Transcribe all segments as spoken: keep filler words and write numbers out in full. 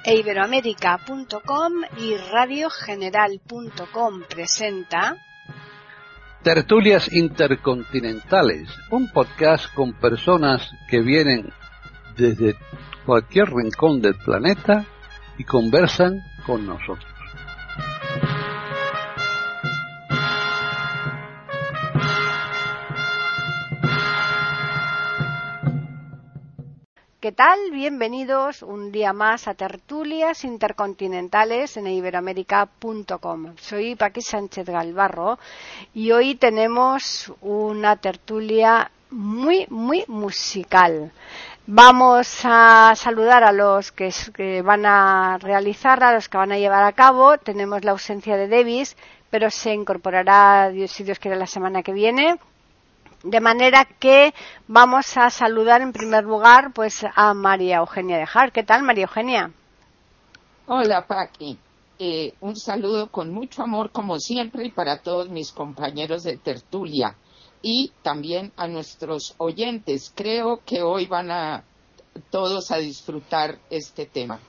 iberoamérica punto com y radio general punto com presenta Tertulias Intercontinentales, un podcast con personas que vienen desde cualquier rincón del planeta y conversan con nosotros. ¿Qué tal? Bienvenidos un día más a Tertulias Intercontinentales en iberoamérica punto com. Soy Paqui Sánchez Galvarro y hoy tenemos una tertulia muy, muy musical. Vamos a saludar a los que, que van a realizarla, a los que van a llevar a cabo. Tenemos la ausencia de Davis, pero se incorporará, si Dios quiere, la semana que viene. De manera que vamos a saludar en primer lugar pues a María Eugenia de Hart. ¿Qué tal, María Eugenia? Hola, Paqui. Eh, un saludo con mucho amor, como siempre, y para todos mis compañeros de tertulia. Y también a nuestros oyentes. Creo que hoy van a todos a disfrutar este tema.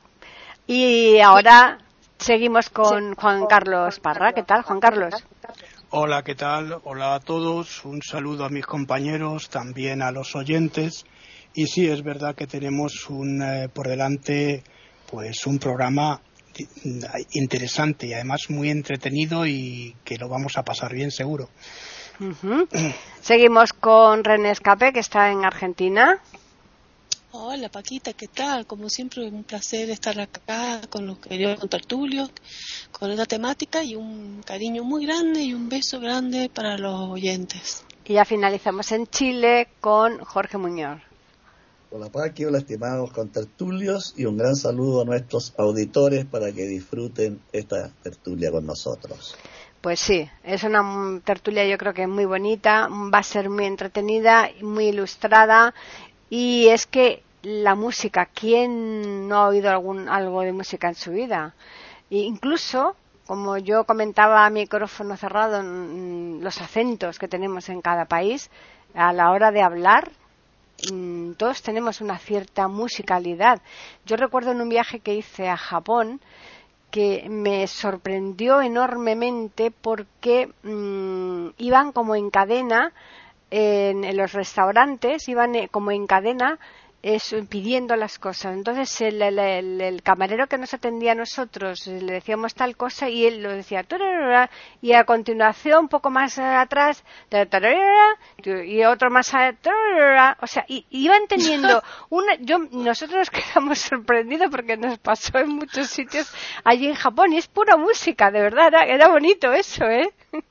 Y ahora seguimos con Juan Carlos Parra. ¿Qué tal, Juan Carlos? Hola, ¿qué tal? Hola a todos. Un saludo a mis compañeros, también a los oyentes. Y sí, es verdad que tenemos un eh, por delante pues un programa interesante y además muy entretenido y que lo vamos a pasar bien seguro. Uh-huh. Seguimos con René Escape, que está en Argentina. Hola, Paquita, ¿qué tal? Como siempre, un placer estar acá con los queridos contertulios, con esta temática, y un cariño muy grande y un beso grande para los oyentes. Y ya finalizamos en Chile con Jorge Muñoz. Hola, Paqui, hola, estimados contertulios, y un gran saludo a nuestros auditores para que disfruten esta tertulia con nosotros. Pues sí, es una tertulia yo creo que muy bonita, va a ser muy entretenida, muy ilustrada, y es que la música, ¿quién no ha oído algún algo de música en su vida? E incluso, como yo comentaba a micrófono cerrado, los acentos que tenemos en cada país, a la hora de hablar, todos tenemos una cierta musicalidad. Yo recuerdo en un viaje que hice a Japón, que me sorprendió enormemente porque mmm, iban como en cadena en, en los restaurantes, iban eh, como en cadena eh, pidiendo las cosas. Entonces el, el, el, el camarero que nos atendía a nosotros le decíamos tal cosa y él lo decía y a continuación un poco más atrás y otro más atrás, o sea, y, iban teniendo una, yo nosotros nos quedamos sorprendidos porque nos pasó en muchos sitios allí en Japón y es pura música, de verdad, era, era bonito eso, ¿eh?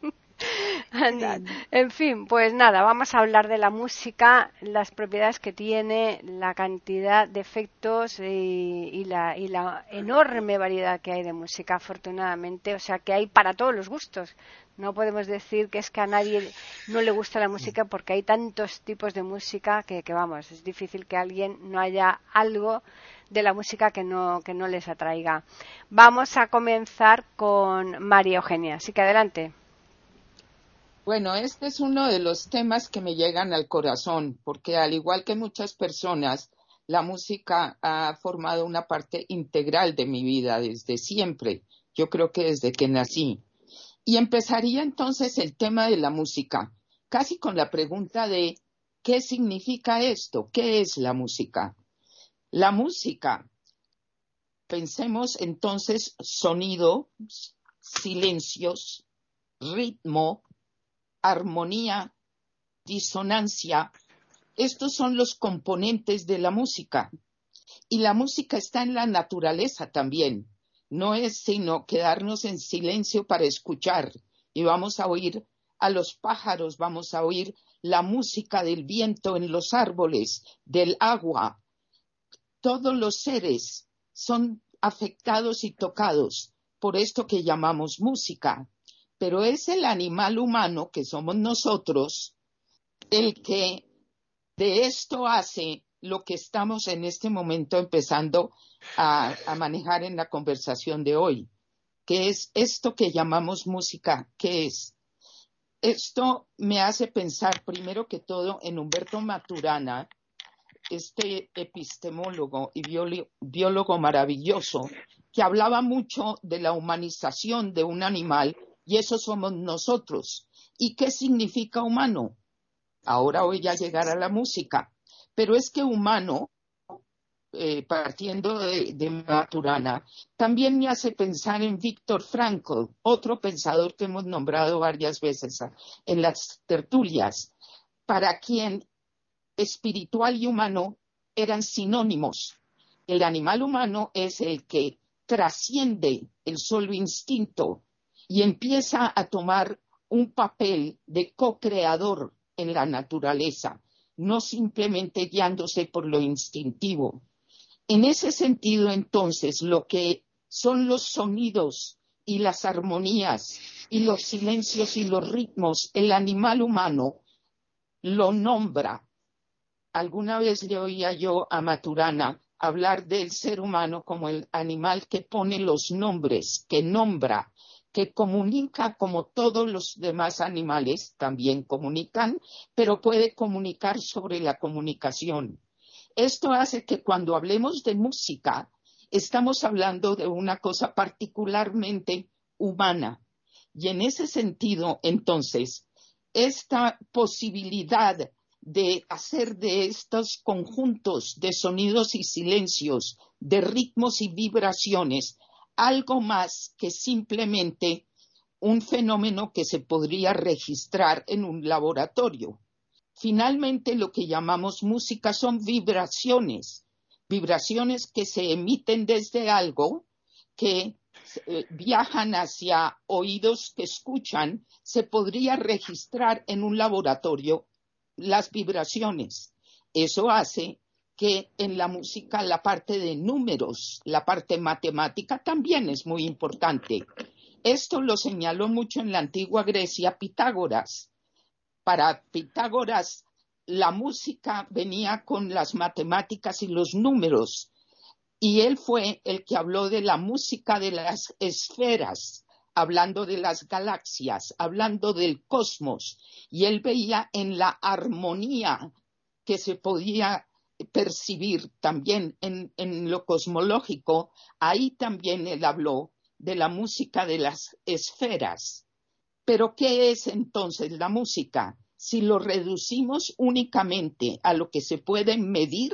En fin, pues nada, vamos a hablar de la música, las propiedades que tiene, la cantidad de efectos y, y, la, y la enorme variedad que hay de música, afortunadamente, o sea que hay para todos los gustos. No podemos decir que es que a nadie no le gusta la música porque hay tantos tipos de música que, que vamos, es difícil que a alguien no haya algo de la música que no, que no les atraiga. Vamos a comenzar con María Eugenia, así que adelante. Bueno, este es uno de los temas que me llegan al corazón, porque al igual que muchas personas, la música ha formado una parte integral de mi vida desde siempre. Yo creo que desde que nací. Y empezaría entonces el tema de la música, casi con la pregunta de ¿qué significa esto? ¿Qué es la música? La música, pensemos entonces sonido, silencios, ritmo, armonía, disonancia. Estos son los componentes de la música. Y la música está en la naturaleza también. No es sino quedarnos en silencio para escuchar. Y vamos a oír a los pájaros, vamos a oír la música del viento en los árboles, del agua. Todos los seres son afectados y tocados por esto que llamamos música. Pero es el animal humano, que somos nosotros, el que de esto hace lo que estamos en este momento empezando a, a manejar en la conversación de hoy, que es esto que llamamos música. ¿Qué es? Esto me hace pensar primero que todo en Humberto Maturana, este epistemólogo y biólogo maravilloso, que hablaba mucho de la humanización de un animal, y eso somos nosotros. ¿Y qué significa humano? Ahora voy a llegar a la música, pero es que humano, eh, partiendo de, de Maturana, también me hace pensar en Viktor Frankl, otro pensador que hemos nombrado varias veces en las tertulias, para quien espiritual y humano eran sinónimos. El animal humano es el que trasciende el solo instinto y empieza a tomar un papel de co-creador en la naturaleza, no simplemente guiándose por lo instintivo. En ese sentido, entonces, lo que son los sonidos y las armonías y los silencios y los ritmos, el animal humano lo nombra. Alguna vez le oía yo a Maturana hablar del ser humano como el animal que pone los nombres, que nombra, que comunica como todos los demás animales también comunican, pero puede comunicar sobre la comunicación. Esto hace que cuando hablemos de música, estamos hablando de una cosa particularmente humana. Y en ese sentido, entonces, esta posibilidad de hacer de estos conjuntos de sonidos y silencios, de ritmos y vibraciones, algo más que simplemente un fenómeno que se podría registrar en un laboratorio. Finalmente, lo que llamamos música son vibraciones, vibraciones que se emiten desde algo, que eh, viajan hacia oídos que escuchan, se podría registrar en un laboratorio las vibraciones. Eso hace que en la música la parte de números, la parte matemática también es muy importante. Esto lo señaló mucho en la antigua Grecia Pitágoras. Para Pitágoras la música venía con las matemáticas y los números, y él fue el que habló de la música de las esferas, hablando de las galaxias, hablando del cosmos, y él veía en la armonía que se podía percibir también en, en lo cosmológico. Ahí también él habló de la música de las esferas. Pero ¿qué es entonces la música? Si lo reducimos únicamente a lo que se puede medir,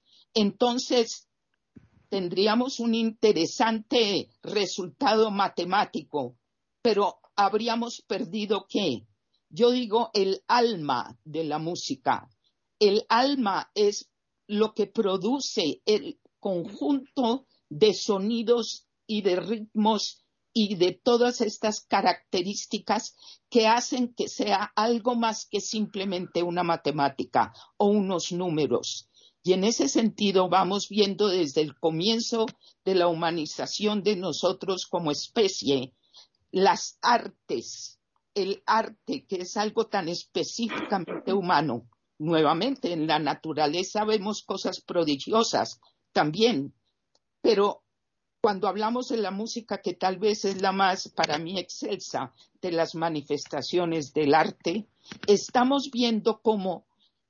entonces tendríamos un interesante resultado matemático, pero habríamos perdido ¿qué? Yo digo el alma de la música. El alma es lo que produce el conjunto de sonidos y de ritmos y de todas estas características que hacen que sea algo más que simplemente una matemática o unos números. Y en ese sentido vamos viendo desde el comienzo de la humanización de nosotros como especie, las artes, el arte que es algo tan específicamente humano. Nuevamente, en la naturaleza vemos cosas prodigiosas también, pero cuando hablamos de la música, que tal vez es la más, para mí, excelsa de las manifestaciones del arte, estamos viendo cómo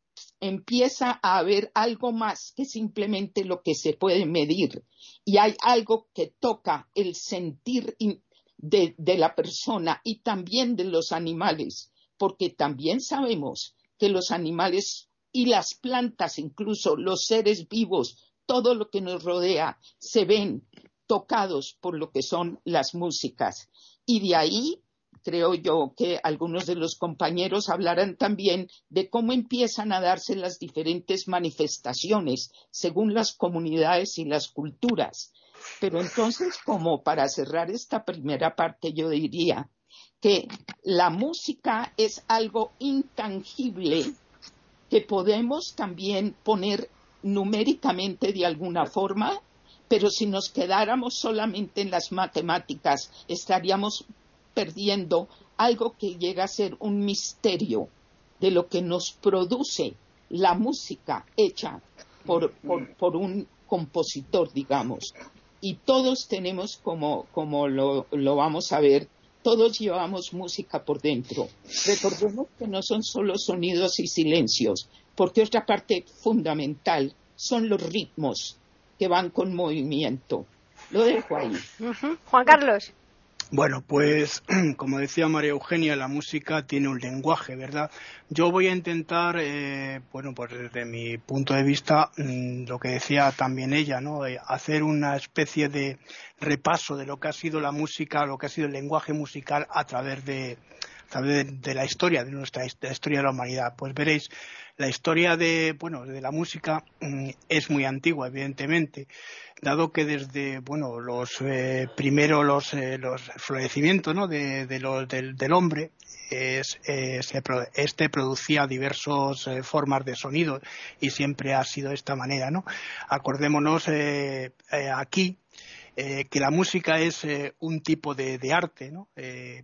empieza a haber algo más que simplemente lo que se puede medir, y hay algo que toca el sentir de, de la persona y también de los animales, porque también sabemos que los animales y las plantas, incluso los seres vivos, todo lo que nos rodea, se ven tocados por lo que son las músicas. Y de ahí creo yo que algunos de los compañeros hablarán también de cómo empiezan a darse las diferentes manifestaciones según las comunidades y las culturas. Pero entonces, como para cerrar esta primera parte, yo diría que la música es algo intangible que podemos también poner numéricamente de alguna forma, pero si nos quedáramos solamente en las matemáticas, estaríamos perdiendo algo que llega a ser un misterio de lo que nos produce la música hecha por, por, por un compositor, digamos. Y todos tenemos, como, como lo, lo vamos a ver, todos llevamos música por dentro. Recordemos que no son solo sonidos y silencios, porque otra parte fundamental son los ritmos que van con movimiento. Lo dejo ahí. Uh-huh. Juan Carlos. Bueno, pues como decía María Eugenia, la música tiene un lenguaje, ¿verdad? Yo voy a intentar, eh, bueno, pues desde mi punto de vista, mmm, lo que decía también ella, ¿no? Eh, hacer una especie de repaso de lo que ha sido la música, lo que ha sido el lenguaje musical a través de, a través de, de la historia, de nuestra de la historia de la humanidad. Pues veréis, la historia de, bueno, de la música mmm, es muy antigua, evidentemente, dado que desde, bueno, los eh, primero los eh, los florecimientos, ¿no? de, de los del, del hombre, es, eh, se, este producía diversas eh, formas de sonido y siempre ha sido de esta manera, ¿no? Acordémonos eh, eh, aquí eh, que la música es eh, un tipo de, de arte, ¿no? Eh,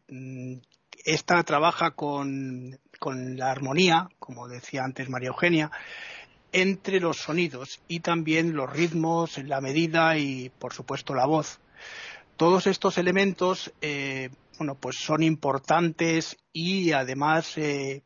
esta trabaja con con la armonía, como decía antes María Eugenia, entre los sonidos y también los ritmos, la medida y, por supuesto, la voz. Todos estos elementos, eh, bueno, pues son importantes y además eh,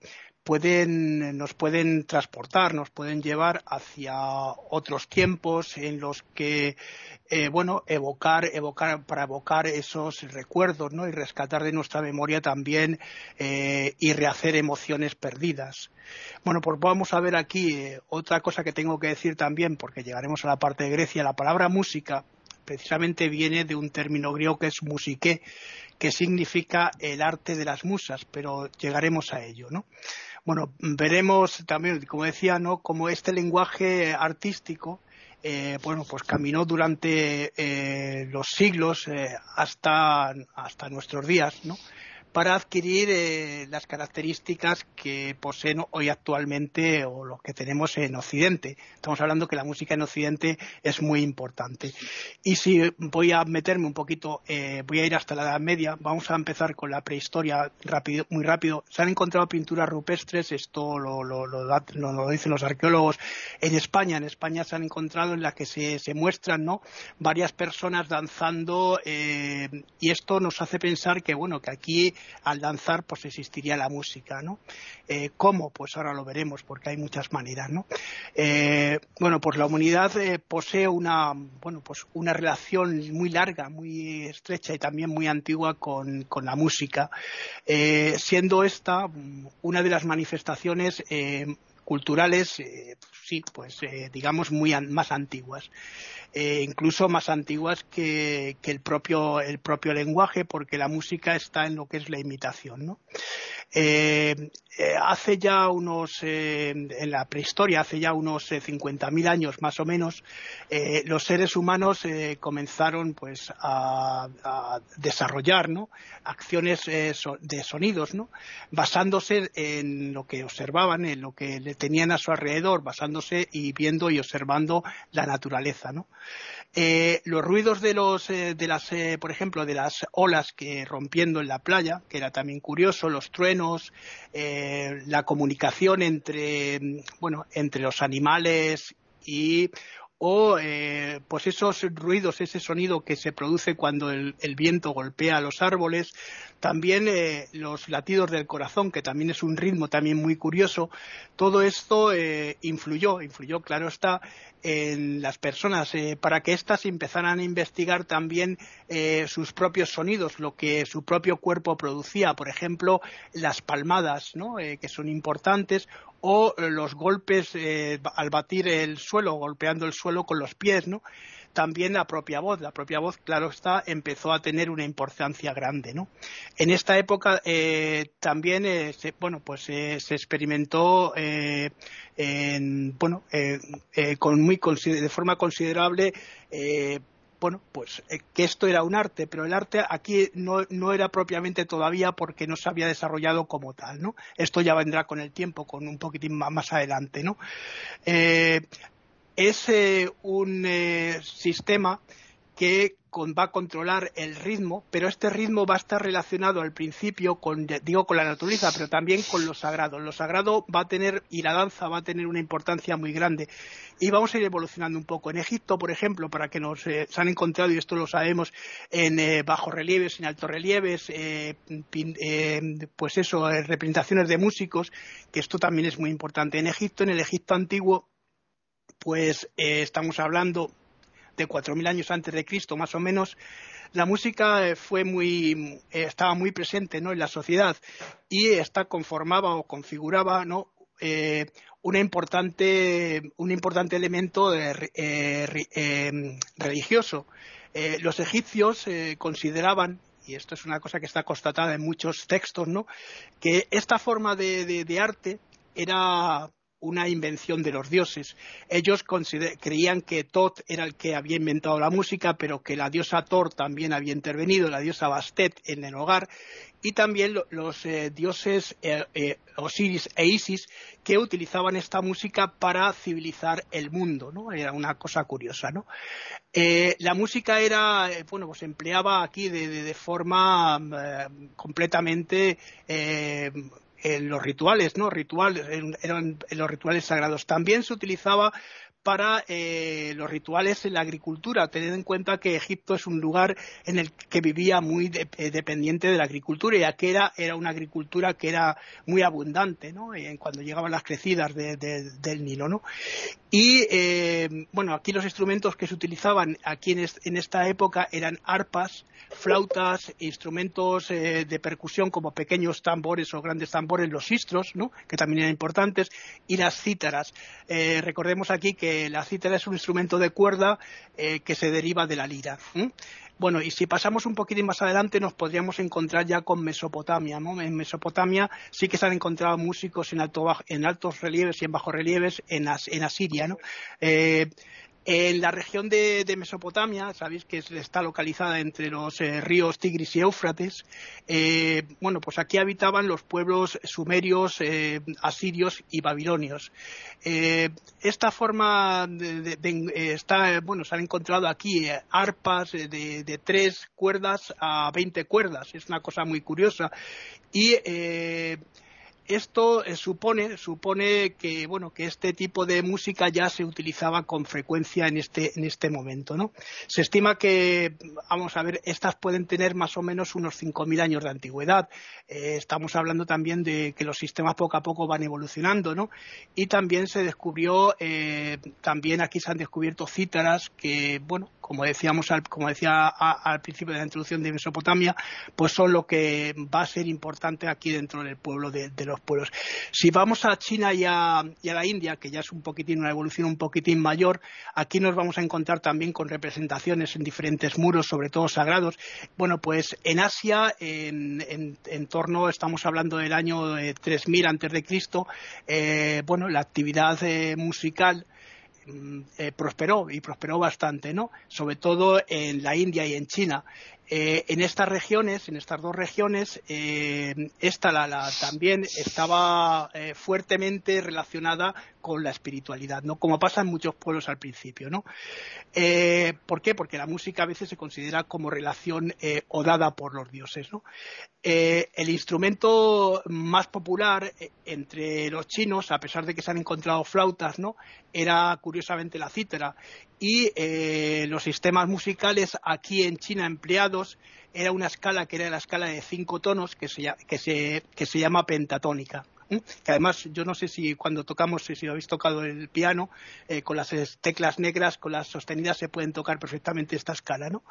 pueden, nos pueden transportar, nos pueden llevar hacia otros tiempos en los que, eh, bueno, evocar, evocar, para evocar esos recuerdos, ¿no? Y rescatar de nuestra memoria también eh, y rehacer emociones perdidas. Bueno, pues vamos a ver aquí eh, otra cosa que tengo que decir también, porque llegaremos a la parte de Grecia. La palabra música precisamente viene de un término griego que es musiké, que significa el arte de las musas, pero llegaremos a ello, ¿no? Bueno, veremos también, como decía, ¿no?, cómo este lenguaje artístico Eh, bueno, pues caminó durante eh, los siglos eh, hasta, hasta nuestros días, ¿no?, para adquirir eh, las características que poseen hoy actualmente o los que tenemos en Occidente. Estamos hablando que la música en Occidente es muy importante. Y si voy a meterme un poquito, eh, voy a ir hasta la Edad Media, vamos a empezar con la prehistoria rápido, muy rápido. Se han encontrado pinturas rupestres, esto lo, lo, lo, lo, lo dicen los arqueólogos, en España. En España se han encontrado en las que se, se muestran, ¿no?, varias personas danzando eh, y esto nos hace pensar que, bueno, que aquí al danzar pues existiría la música, ¿no? Eh, ¿Cómo? Pues ahora lo veremos, porque hay muchas maneras, ¿no? Eh, bueno, pues la humanidad eh, posee una, bueno, pues una relación muy larga, muy estrecha y también muy antigua con, con la música, eh, siendo esta una de las manifestaciones eh, culturales, eh, sí, pues eh, digamos muy an- más antiguas. Eh, incluso más antiguas que, que el propio el propio lenguaje, porque la música está en lo que es la imitación, ¿no? Eh, eh, hace ya unos, eh, en la prehistoria, hace ya unos eh, cincuenta mil años más o menos, eh, los seres humanos eh, comenzaron pues a, a desarrollar, ¿no?, acciones eh, so, de sonidos, ¿no?, basándose en lo que observaban, en lo que le tenían a su alrededor, basándose y viendo y observando la naturaleza, ¿no? Eh, los ruidos de los eh, de las eh, por ejemplo de las olas que rompiendo en la playa, que era también curioso, los truenos, eh, la comunicación entre bueno entre los animales y o eh, pues esos ruidos, ese sonido que se produce cuando el, el viento golpea los árboles, también eh, los latidos del corazón, que también es un ritmo también muy curioso. Todo esto eh, influyó, influyó, claro está, en las personas eh, para que éstas empezaran a investigar también eh, sus propios sonidos, lo que su propio cuerpo producía, por ejemplo, las palmadas, ¿no?, eh, que son importantes, o los golpes eh, al batir el suelo, golpeando el suelo con los pies, ¿no? También la propia voz, la propia voz, claro está, empezó a tener una importancia grande, ¿no? En esta época eh, también, eh, se, bueno, pues eh, se experimentó, eh, en, bueno, eh, eh, con muy de forma considerable. Eh, Bueno, pues eh, que esto era un arte, pero el arte aquí no, no era propiamente todavía porque no se había desarrollado como tal, ¿no? Esto ya vendrá con el tiempo, con un poquitín más, más adelante, ¿no? Eh, es eh, un eh, sistema que con, va a controlar el ritmo, pero este ritmo va a estar relacionado al principio con, digo, con la naturaleza, pero también con lo sagrado. Lo sagrado va a tener, y la danza va a tener una importancia muy grande. Y vamos a ir evolucionando un poco. En Egipto, por ejemplo, para que nos eh, se han encontrado, y esto lo sabemos, en eh, bajorrelieves, en altorrelieves, eh, pin, eh, pues eso, eh, representaciones de músicos, que esto también es muy importante. En Egipto, en el Egipto antiguo, pues eh, estamos hablando de cuatro mil años antes de Cristo, más o menos, la música eh, fue muy, eh, estaba muy presente, ¿no?, en la sociedad, y esta conformaba o configuraba, ¿no?, eh, una importante, un importante elemento de, eh, eh, religioso. Eh, los egipcios eh, consideraban, y esto es una cosa que está constatada en muchos textos, ¿no?, que esta forma de, de, de arte era una invención de los dioses. Ellos creían que Tot era el que había inventado la música, pero que la diosa Thor también había intervenido, la diosa Bastet en el hogar, y también lo, los eh, dioses eh, eh, Osiris e Isis, que utilizaban esta música para civilizar el mundo, ¿no? Era una cosa curiosa, ¿no? Eh, la música era, eh, bueno, pues se empleaba aquí de, de, de forma eh, completamente eh, en los rituales, ¿no? Rituales, eran en los rituales sagrados. También se utilizaba para eh, los rituales en la agricultura. Tened en cuenta que Egipto es un lugar en el que vivía muy de, eh, dependiente de la agricultura, y aquí era, era una agricultura que era muy abundante, ¿no?, eh, cuando llegaban las crecidas de, de, del Nilo, ¿no? Y, eh, bueno, aquí los instrumentos que se utilizaban aquí en, est en esta época eran arpas, flautas, instrumentos eh, de percusión como pequeños tambores o grandes tambores, los sistros, ¿no?, que también eran importantes, y las cítaras. Eh, recordemos aquí que la cítara es un instrumento de cuerda eh, que se deriva de la lira. ¿eh? Bueno, y si pasamos un poquitín más adelante nos podríamos encontrar ya con Mesopotamia, ¿no? En Mesopotamia sí que se han encontrado músicos en, alto, en altos relieves y en bajos relieves en, As, en Asiria, ¿no? Eh, En la región de, de Mesopotamia, sabéis que está localizada entre los eh, ríos Tigris y Éufrates, eh, bueno, pues aquí habitaban los pueblos sumerios, eh, asirios y babilonios. Eh, esta forma de, de, de, eh, está, bueno, se han encontrado aquí eh, arpas de, de, de tres cuerdas a veinte cuerdas, es una cosa muy curiosa. Y eh, Esto eh, supone, supone que, bueno, que este tipo de música ya se utilizaba con frecuencia en este, en este momento, ¿no? Se estima que, vamos a ver, estas pueden tener más o menos unos cinco mil años de antigüedad. Eh, estamos hablando también de que los sistemas poco a poco van evolucionando, ¿no? Y también se descubrió, eh, también aquí se han descubierto cítaras que, bueno, como decíamos, al, como decía a, al principio de la introducción de Mesopotamia, pues son lo que va a ser importante aquí dentro del pueblo de, de los pueblos. Si vamos a China y a, y a la India, que ya es un poquitín una evolución un poquitín mayor, aquí nos vamos a encontrar también con representaciones en diferentes muros, sobre todo sagrados. Bueno, pues en Asia, en, en, en torno, estamos hablando del año eh, tres mil antes de Cristo, eh, bueno, la actividad eh, musical Eh, prosperó y prosperó bastante, ¿no? Sobre todo en la India y en China. Eh, en estas regiones, en estas dos regiones, eh, esta la, la, también estaba eh, fuertemente relacionada con la espiritualidad, ¿no? Como pasa en muchos pueblos al principio, ¿no? Eh, ¿Por qué? Porque la música a veces se considera como relación eh, o dada por los dioses, ¿no? Eh, el instrumento más popular eh, entre los chinos, a pesar de que se han encontrado flautas, ¿no?, era curiosamente la cítara, y eh, los sistemas musicales aquí en China empleados era una escala que era la escala de cinco tonos que se, que se, que se llama pentatónica. ¿eh? Que además, yo no sé si cuando tocamos, si habéis tocado el piano, eh, con las teclas negras, con las sostenidas, se pueden tocar perfectamente esta escala, ¿no?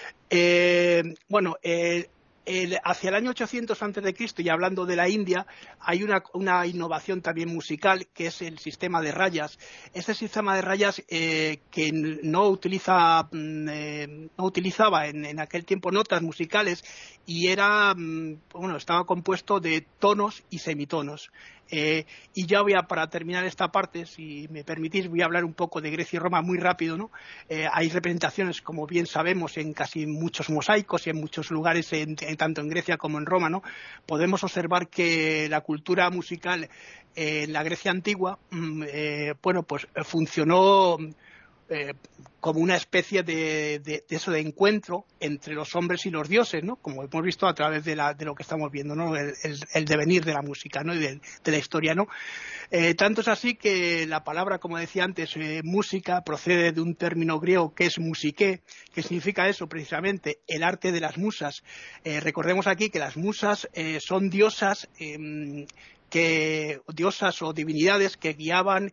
Eh, bueno, eh, El, hacia el año ochocientos antes de Cristo, y hablando de la India, hay una, una innovación también musical, que es el sistema de rayas. Este sistema de rayas eh, que no utiliza eh, no utilizaba en, en aquel tiempo notas musicales, y era bueno estaba compuesto de tonos y semitonos. Eh, y ya voy a, para terminar esta parte, si me permitís, voy a hablar un poco de Grecia y Roma muy rápido, ¿no? Eh, hay representaciones, como bien sabemos, en casi muchos mosaicos y en muchos lugares, en, en, tanto en Grecia como en Roma, ¿no? Podemos observar que la cultura musical eh, en la Grecia antigua, eh, bueno, pues funcionó eh, como una especie de, de, de eso de encuentro entre los hombres y los dioses, ¿no? Como hemos visto a través de, la, de lo que estamos viendo, ¿no? El, el, el devenir de la música, ¿no? Y de, de la historia, ¿no? Eh, tanto es así que la palabra, como decía antes, eh, música, procede de un término griego que es musiqué, que significa eso precisamente, el arte de las musas. Eh, recordemos aquí que las musas eh, son diosas, eh, que, diosas o divinidades que guiaban,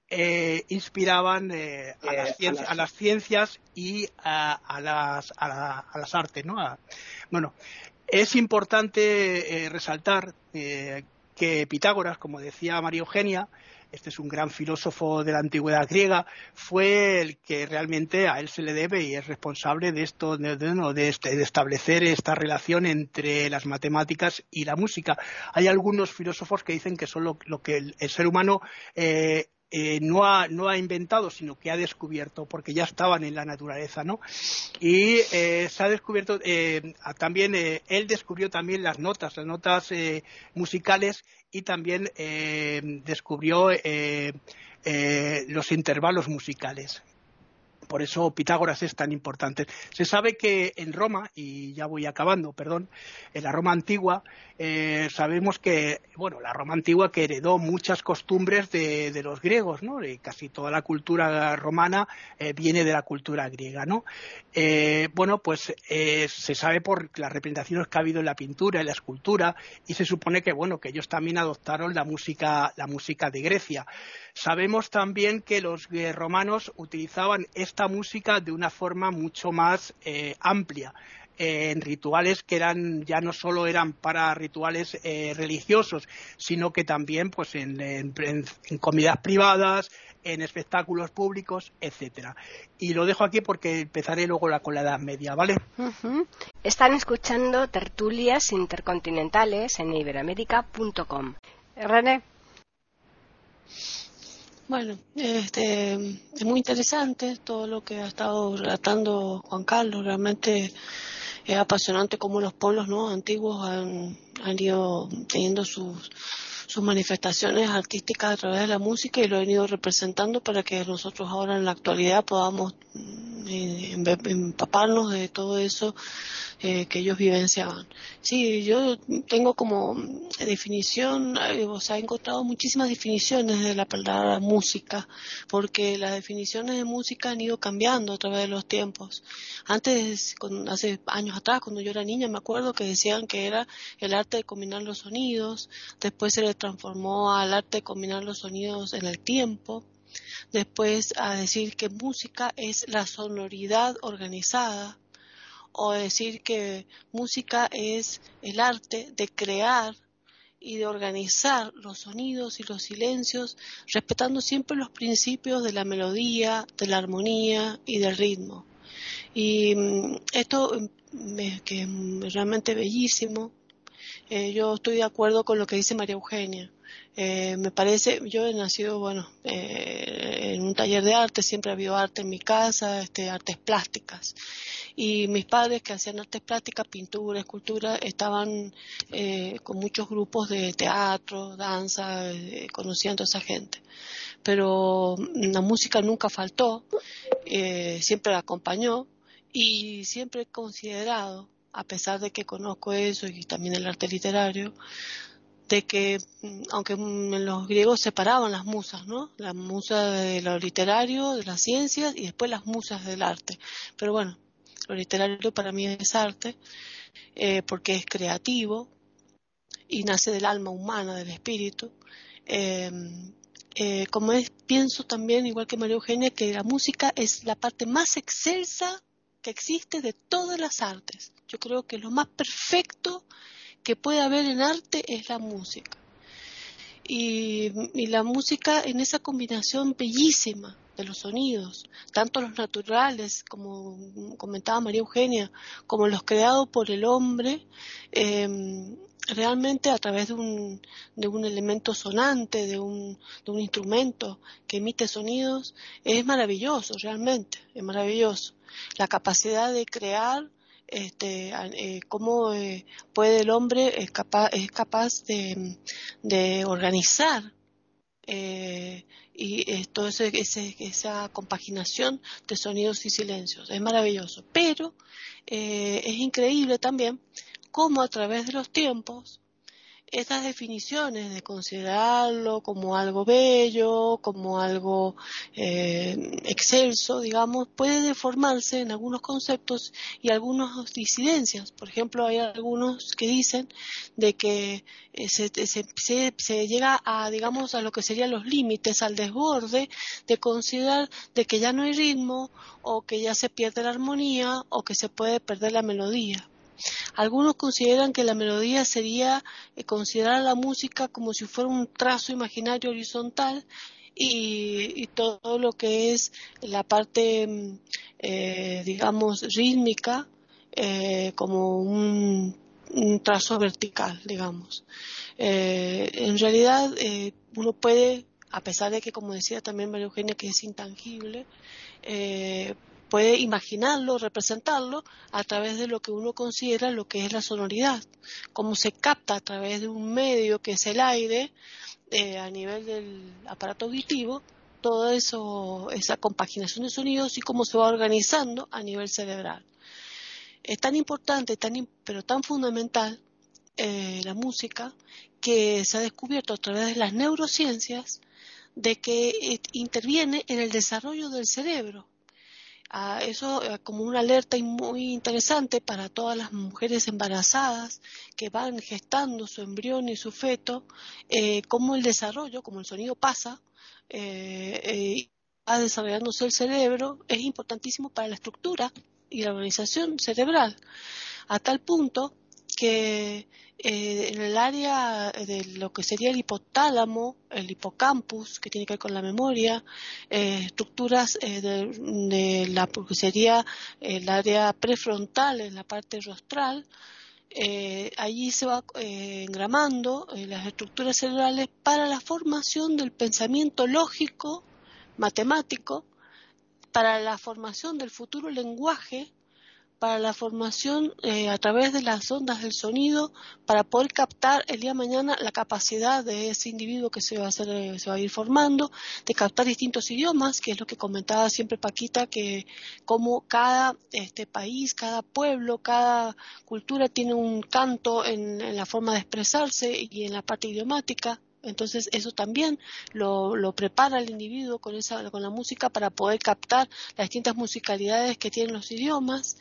Eh, inspiraban eh, a, las ciencias, a las ciencias y a, a, las, a, la, a las artes, ¿no? A, bueno, es importante eh, resaltar eh, que Pitágoras, como decía María Eugenia, este es un gran filósofo de la antigüedad griega, fue el que realmente a él se le debe y es responsable de esto, de, de, de, este, de establecer esta relación entre las matemáticas y la música. Hay algunos filósofos que dicen que son lo, lo que el, el ser humano eh, Eh, no, ha, no ha inventado, sino que ha descubierto, porque ya estaban en la naturaleza, ¿no? Y eh, se ha descubierto, eh, también, eh, él descubrió también las notas, las notas eh, musicales y también eh, descubrió eh, eh, los intervalos musicales. Por eso Pitágoras es tan importante. Se sabe que en Roma, y ya voy acabando, perdón, en la Roma antigua, eh, sabemos que, bueno, la Roma antigua que heredó muchas costumbres de, de los griegos, ¿no? Y casi toda la cultura romana eh, viene de la cultura griega, ¿no? Eh, bueno, pues eh, se sabe por las representaciones que ha habido en la pintura, en la escultura, y se supone que, bueno, que ellos también adoptaron la música, la música de Grecia. Sabemos también que los eh, romanos utilizaban esta música de una forma mucho más eh, amplia, eh, en rituales que eran ya no solo eran para rituales eh, religiosos, sino que también pues en, en, en comidas privadas, en espectáculos públicos, etcétera. Y lo dejo aquí porque empezaré luego la, con la Edad Media, ¿vale? Uh-huh. Están escuchando tertulias intercontinentales en iberoamérica punto com. René. Bueno, este, es muy interesante todo lo que ha estado relatando Juan Carlos. Realmente es apasionante cómo los pueblos, ¿no?, antiguos han, han ido teniendo sus, sus manifestaciones artísticas a través de la música y lo han ido representando para que nosotros ahora en la actualidad podamos eh, empaparnos de todo eso eh, que ellos vivenciaban. Sí, yo tengo como definición, eh, o sea, he encontrado muchísimas definiciones de la palabra música, porque las definiciones de música han ido cambiando a través de los tiempos. Antes, con, hace años atrás, cuando yo era niña, me acuerdo que decían que era el arte de combinar los sonidos, después se le transformó al arte de combinar los sonidos en el tiempo, después a decir que música es la sonoridad organizada, o decir que música es el arte de crear y de organizar los sonidos y los silencios, respetando siempre los principios de la melodía, de la armonía y del ritmo. Y esto es que es realmente bellísimo. Eh, yo estoy de acuerdo con lo que dice María Eugenia. Eh, me parece, yo he nacido, bueno, eh, en un taller de arte, siempre ha habido arte en mi casa, este, artes plásticas. Y mis padres que hacían artes plásticas, pintura, escultura, estaban eh, con muchos grupos de teatro, danza, eh, conocían a toda esa gente. Pero la música nunca faltó, eh, siempre la acompañó y siempre he considerado, a pesar de que conozco eso y también el arte literario, de que, aunque los griegos separaban las musas, ¿no? La musa de lo literario, de las ciencias y después las musas del arte. Pero bueno, lo literario para mí es arte, eh, porque es creativo y nace del alma humana, del espíritu. Eh, eh, como es, pienso también, igual que María Eugenia, que la música es la parte más excelsa que existe de todas las artes. Yo creo que lo más perfecto que puede haber en arte es la música. Y, y la música en esa combinación bellísima de los sonidos, tanto los naturales, como comentaba María Eugenia, como los creados por el hombre, eh, realmente a través de un, de un elemento sonante, de un, de un instrumento que emite sonidos, es maravilloso, realmente, es maravilloso. La capacidad de crear, este, eh, cómo eh, puede el hombre es capaz, es capaz de, de organizar eh, y eh, todo ese, ese, esa compaginación de sonidos y silencios. Es maravilloso, pero eh, es increíble también cómo a través de los tiempos estas definiciones de considerarlo como algo bello, como algo eh, excelso, digamos, puede deformarse en algunos conceptos y algunas disidencias. Por ejemplo, hay algunos que dicen de que eh, se, se, se, se llega a, digamos, a lo que serían los límites, al desborde de considerar de que ya no hay ritmo, o que ya se pierde la armonía, o que se puede perder la melodía. Algunos consideran que la melodía sería eh, considerar la música como si fuera un trazo imaginario horizontal, y, y todo lo que es la parte, eh, digamos, rítmica, eh, como un, un trazo vertical, digamos. Eh, en realidad, eh, uno puede, a pesar de que, como decía también María Eugenia, que es intangible, eh, puede imaginarlo, representarlo a través de lo que uno considera lo que es la sonoridad, cómo se capta a través de un medio que es el aire, eh, a nivel del aparato auditivo, toda eso, esa compaginación de sonidos y cómo se va organizando a nivel cerebral. Es tan importante, tan, pero tan fundamental eh, la música, que se ha descubierto a través de las neurociencias de que eh, interviene en el desarrollo del cerebro. Uh, eso uh, como una alerta muy interesante para todas las mujeres embarazadas que van gestando su embrión y su feto, eh, cómo el desarrollo, como el sonido pasa, eh, eh, va desarrollándose el cerebro, es importantísimo para la estructura y la organización cerebral, a tal punto que eh, en el área de lo que sería el hipotálamo, el hipocampus, que tiene que ver con la memoria, eh, estructuras eh, de, de la que sería el área prefrontal, en la parte rostral, eh, allí se va eh, engramando eh, las estructuras cerebrales para la formación del pensamiento lógico, matemático, para la formación del futuro lenguaje, para la formación eh, a través de las ondas del sonido, para poder captar el día de mañana la capacidad de ese individuo que se va a hacer, eh, se va a ir formando, de captar distintos idiomas, que es lo que comentaba siempre Paquita, que como cada este país, cada pueblo, cada cultura tiene un canto en, en la forma de expresarse y en la parte idiomática. Entonces eso también lo, lo prepara el individuo con esa, con la música, para poder captar las distintas musicalidades que tienen los idiomas,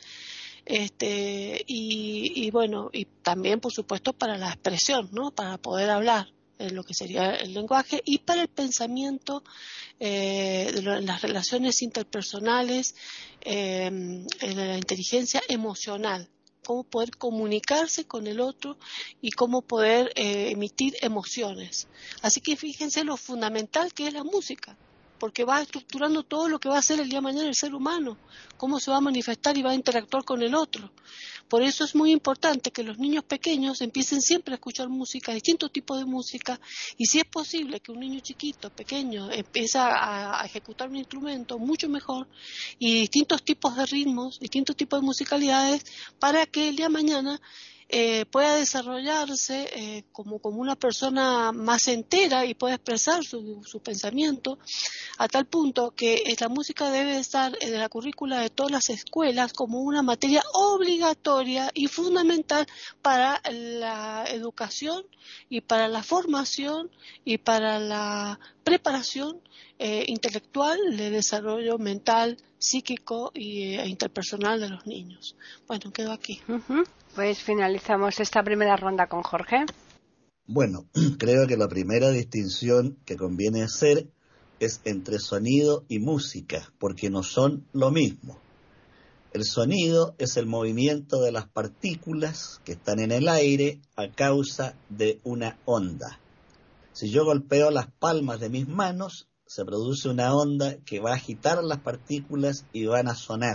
este y, y bueno, y también por supuesto para la expresión, ¿no? Para poder hablar en lo que sería el lenguaje, y para el pensamiento, eh, de lo, en las relaciones interpersonales, eh, en la inteligencia emocional, cómo poder comunicarse con el otro y cómo poder eh, emitir emociones. Así que fíjense lo fundamental que es la música, porque va estructurando todo lo que va a ser el día de mañana el ser humano, cómo se va a manifestar y va a interactuar con el otro. Por eso es muy importante que los niños pequeños empiecen siempre a escuchar música, distintos tipos de música, y si es posible que un niño chiquito, pequeño, empiece a, a ejecutar un instrumento, mucho mejor, y distintos tipos de ritmos, distintos tipos de musicalidades, para que el día de mañana Eh, pueda desarrollarse eh, como, como una persona más entera y pueda expresar su, su pensamiento, a tal punto que la música debe estar en la currícula de todas las escuelas como una materia obligatoria y fundamental para la educación y para la formación y para la preparación eh, intelectual, de desarrollo mental, psíquico y, e interpersonal de los niños. Bueno, quedo aquí. Uh-huh. Pues finalizamos esta primera ronda con Jorge. Bueno, creo que la primera distinción que conviene hacer es entre sonido y música, porque no son lo mismo. El sonido es el movimiento de las partículas que están en el aire a causa de una onda. Si yo golpeo las palmas de mis manos, se produce una onda que va a agitar las partículas y van a sonar.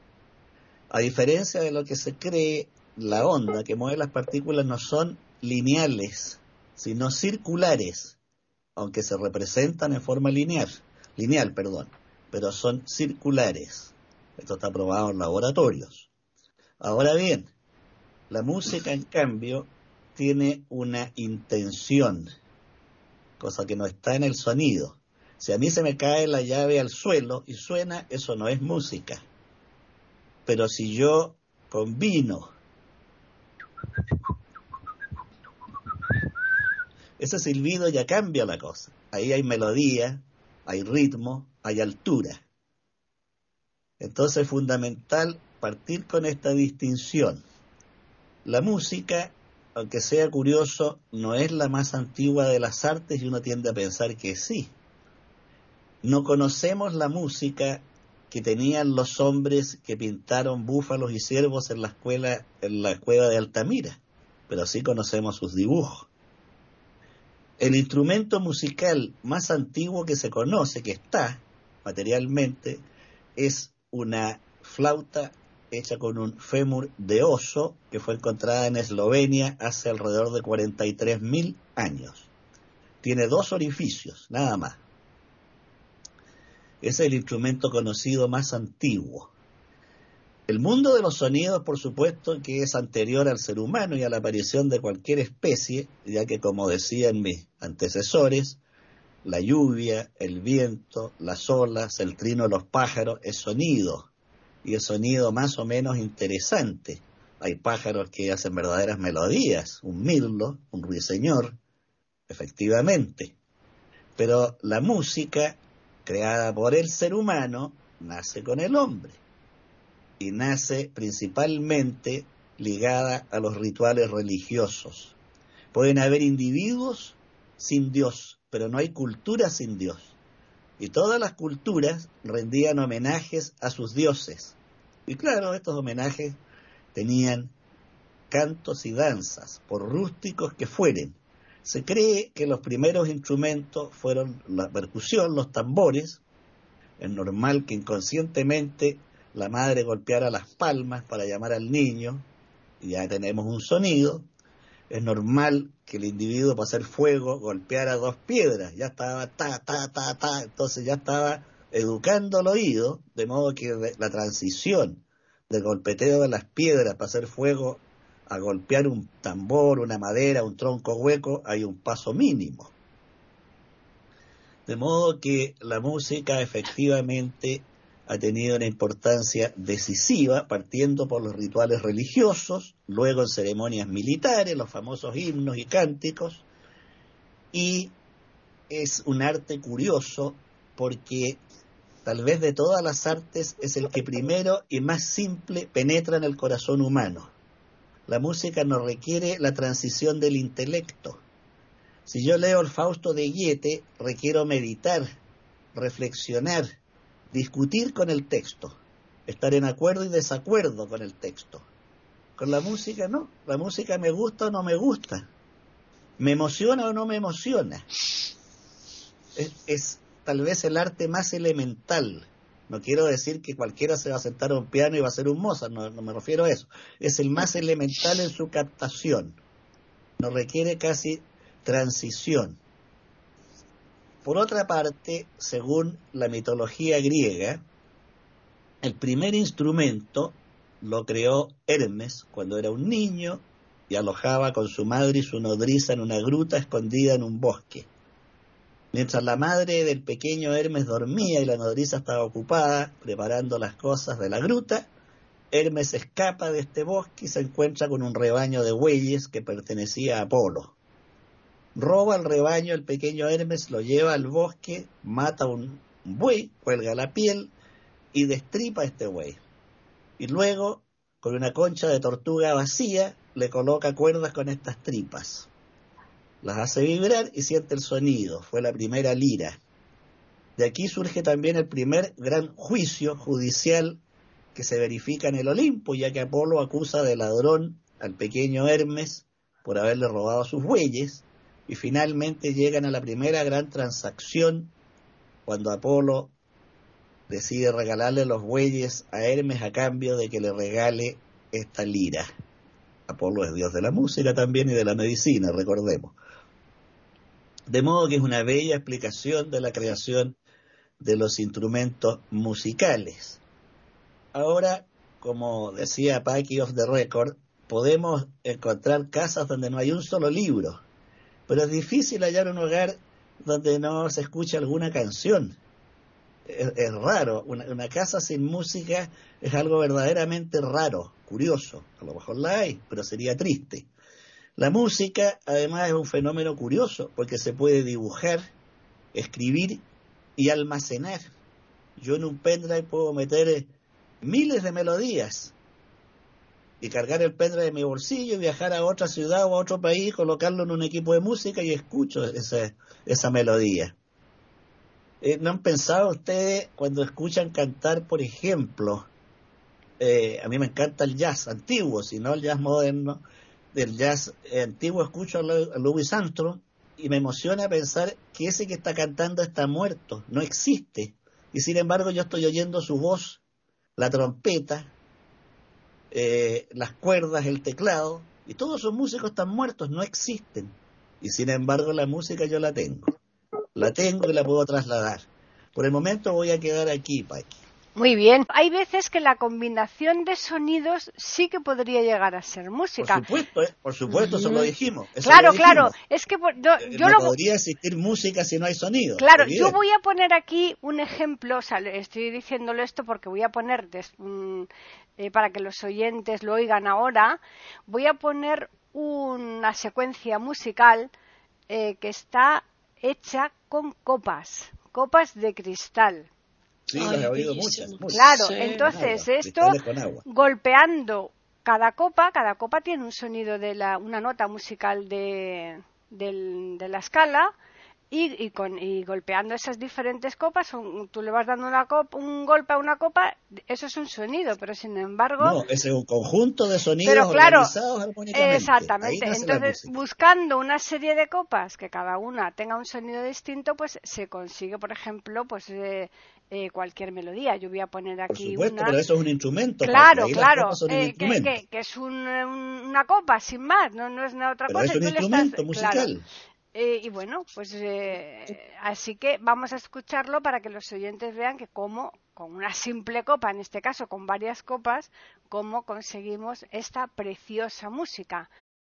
A diferencia de lo que se cree, la onda que mueve las partículas no son lineales, sino circulares, aunque se representan en forma lineal, lineal, perdón, pero son circulares. Esto está probado en laboratorios. Ahora bien, la música, en cambio, tiene una intención. cosa que no está en el sonido. Si a mí se me cae la llave al suelo y suena, eso no es música. Pero si yo combino ese silbido, ya cambia la cosa. Ahí hay melodía, hay ritmo, hay altura. Entonces es fundamental partir con esta distinción. La música, aunque sea curioso, no es la más antigua de las artes y uno tiende a pensar que sí. No conocemos la música que tenían los hombres que pintaron búfalos y ciervos en la escuela, en la cueva de Altamira, pero sí conocemos sus dibujos. El instrumento musical más antiguo que se conoce, que está materialmente, es una flauta hecha con un fémur de oso que fue encontrada en Eslovenia hace alrededor de cuarenta y tres mil años. Tiene dos orificios, nada más. Es el instrumento conocido más antiguo. El mundo de los sonidos, por supuesto, que es anterior al ser humano y a la aparición de cualquier especie, ya que, como decían mis antecesores, la lluvia, el viento, las olas, el trino de los pájaros es sonido, y es sonido más o menos interesante. Hay pájaros que hacen verdaderas melodías, un mirlo, un ruiseñor, efectivamente. Pero la música, creada por el ser humano, nace con el hombre, y nace principalmente ligada a los rituales religiosos. Pueden haber individuos sin Dios, pero no hay cultura sin Dios. Y todas las culturas rendían homenajes a sus dioses. Y claro, estos homenajes tenían cantos y danzas, por rústicos que fueren. Se cree que los primeros instrumentos fueron la percusión, los tambores. Es normal que inconscientemente la madre golpeara las palmas para llamar al niño, y ya tenemos un sonido. Es normal que el individuo, para hacer fuego, golpeara dos piedras, ya estaba ta, ta, ta, ta, entonces ya estaba educando el oído, de modo que la transición del golpeteo de las piedras para hacer fuego a golpear un tambor, una madera, un tronco hueco, hay un paso mínimo. De modo que la música efectivamente ha tenido una importancia decisiva, partiendo por los rituales religiosos, luego en ceremonias militares, los famosos himnos y cánticos, y es un arte curioso porque tal vez de todas las artes es el que primero y más simple penetra en el corazón humano. La música no requiere la transición del intelecto. Si yo leo el Fausto de Goethe, requiero meditar, reflexionar, discutir con el texto, estar en acuerdo y desacuerdo con el texto. Con la música no, la música me gusta o no me gusta, me emociona o no me emociona. Es, es tal vez el arte más elemental. No quiero decir que cualquiera se va a sentar a un piano y va a ser un Mozart, no, no me refiero a eso. Es el más elemental en su captación. No requiere casi transición. Por otra parte, según la mitología griega, el primer instrumento lo creó Hermes cuando era un niño y alojaba con su madre y su nodriza en una gruta escondida en un bosque. Mientras la madre del pequeño Hermes dormía y la nodriza estaba ocupada preparando las cosas de la gruta, Hermes escapa de este bosque y se encuentra con un rebaño de bueyes que pertenecía a Apolo. Roba el rebaño el pequeño Hermes, lo lleva al bosque, mata un buey, cuelga la piel y destripa a este buey. Y luego, con una concha de tortuga vacía, le coloca cuerdas con estas tripas. Las hace vibrar y siente el sonido. Fue la primera lira. De aquí surge también el primer gran juicio judicial que se verifica en el Olimpo, ya que Apolo acusa de ladrón al pequeño Hermes por haberle robado sus bueyes, y finalmente llegan a la primera gran transacción cuando Apolo decide regalarle los bueyes a Hermes a cambio de que le regale esta lira. Apolo es dios de la música también y de la medicina, recordemos. De modo que es una bella explicación de la creación de los instrumentos musicales. Ahora, como decía Paqui off the record, podemos encontrar casas donde no hay un solo libro, pero es difícil hallar un hogar donde no se escucha alguna canción. Es, es raro, una, una casa sin música es algo verdaderamente raro, curioso. A lo mejor la hay, pero sería triste. La música, además, es un fenómeno curioso, porque se puede dibujar, escribir y almacenar. Yo en un pendrive puedo meter miles de melodías y cargar el pendrive en mi bolsillo y viajar a otra ciudad o a otro país, colocarlo en un equipo de música y escucho esa, esa melodía. Eh, ¿No han pensado ustedes cuando escuchan cantar, por ejemplo, eh, a mí me encanta el jazz antiguo, si no el jazz moderno, del jazz eh, antiguo escucho a, a Louis Armstrong y me emociona pensar que ese que está cantando está muerto, no existe, y sin embargo yo estoy oyendo su voz, la trompeta, eh, las cuerdas, el teclado, y todos esos músicos están muertos, no existen, y sin embargo la música yo la tengo, la tengo y la puedo trasladar. Por el momento voy a quedar aquí, Paqui. Muy bien. Hay veces que la combinación de sonidos sí que podría llegar a ser música. Por supuesto, ¿eh? Por supuesto, eso lo dijimos. Eso claro, lo dijimos. claro. Es que yo, yo no lo podría existir música si no hay sonido. Claro, yo voy a poner aquí un ejemplo, o sea, estoy diciéndolo esto porque voy a poner, des, um, eh, para que los oyentes lo oigan ahora, voy a poner una secuencia musical eh, que está hecha con copas, copas de cristal. Sí, las he oído muchas, muchas. Claro, sí, entonces agua, esto golpeando cada copa, cada copa tiene un sonido de la, una nota musical de, de, de la escala y, y, con, y golpeando esas diferentes copas, un, tú le vas dando una copa, un golpe a una copa, eso es un sonido, pero sin embargo... No, ese es un conjunto de sonidos pero, claro, organizados armónicamente. Exactamente, entonces buscando una serie de copas que cada una tenga un sonido distinto, pues se consigue, por ejemplo, pues... Eh, Eh, cualquier melodía. Yo voy a poner aquí Por supuesto, una... pero eso es un instrumento. Claro, claro, eh, que, que, que es un, una copa, sin más, no, no es nada otra pero cosa. es un instrumento estás... musical. Claro. Eh, y bueno, pues eh, así que vamos a escucharlo para que los oyentes vean que cómo, con una simple copa, en este caso con varias copas, cómo conseguimos esta preciosa música.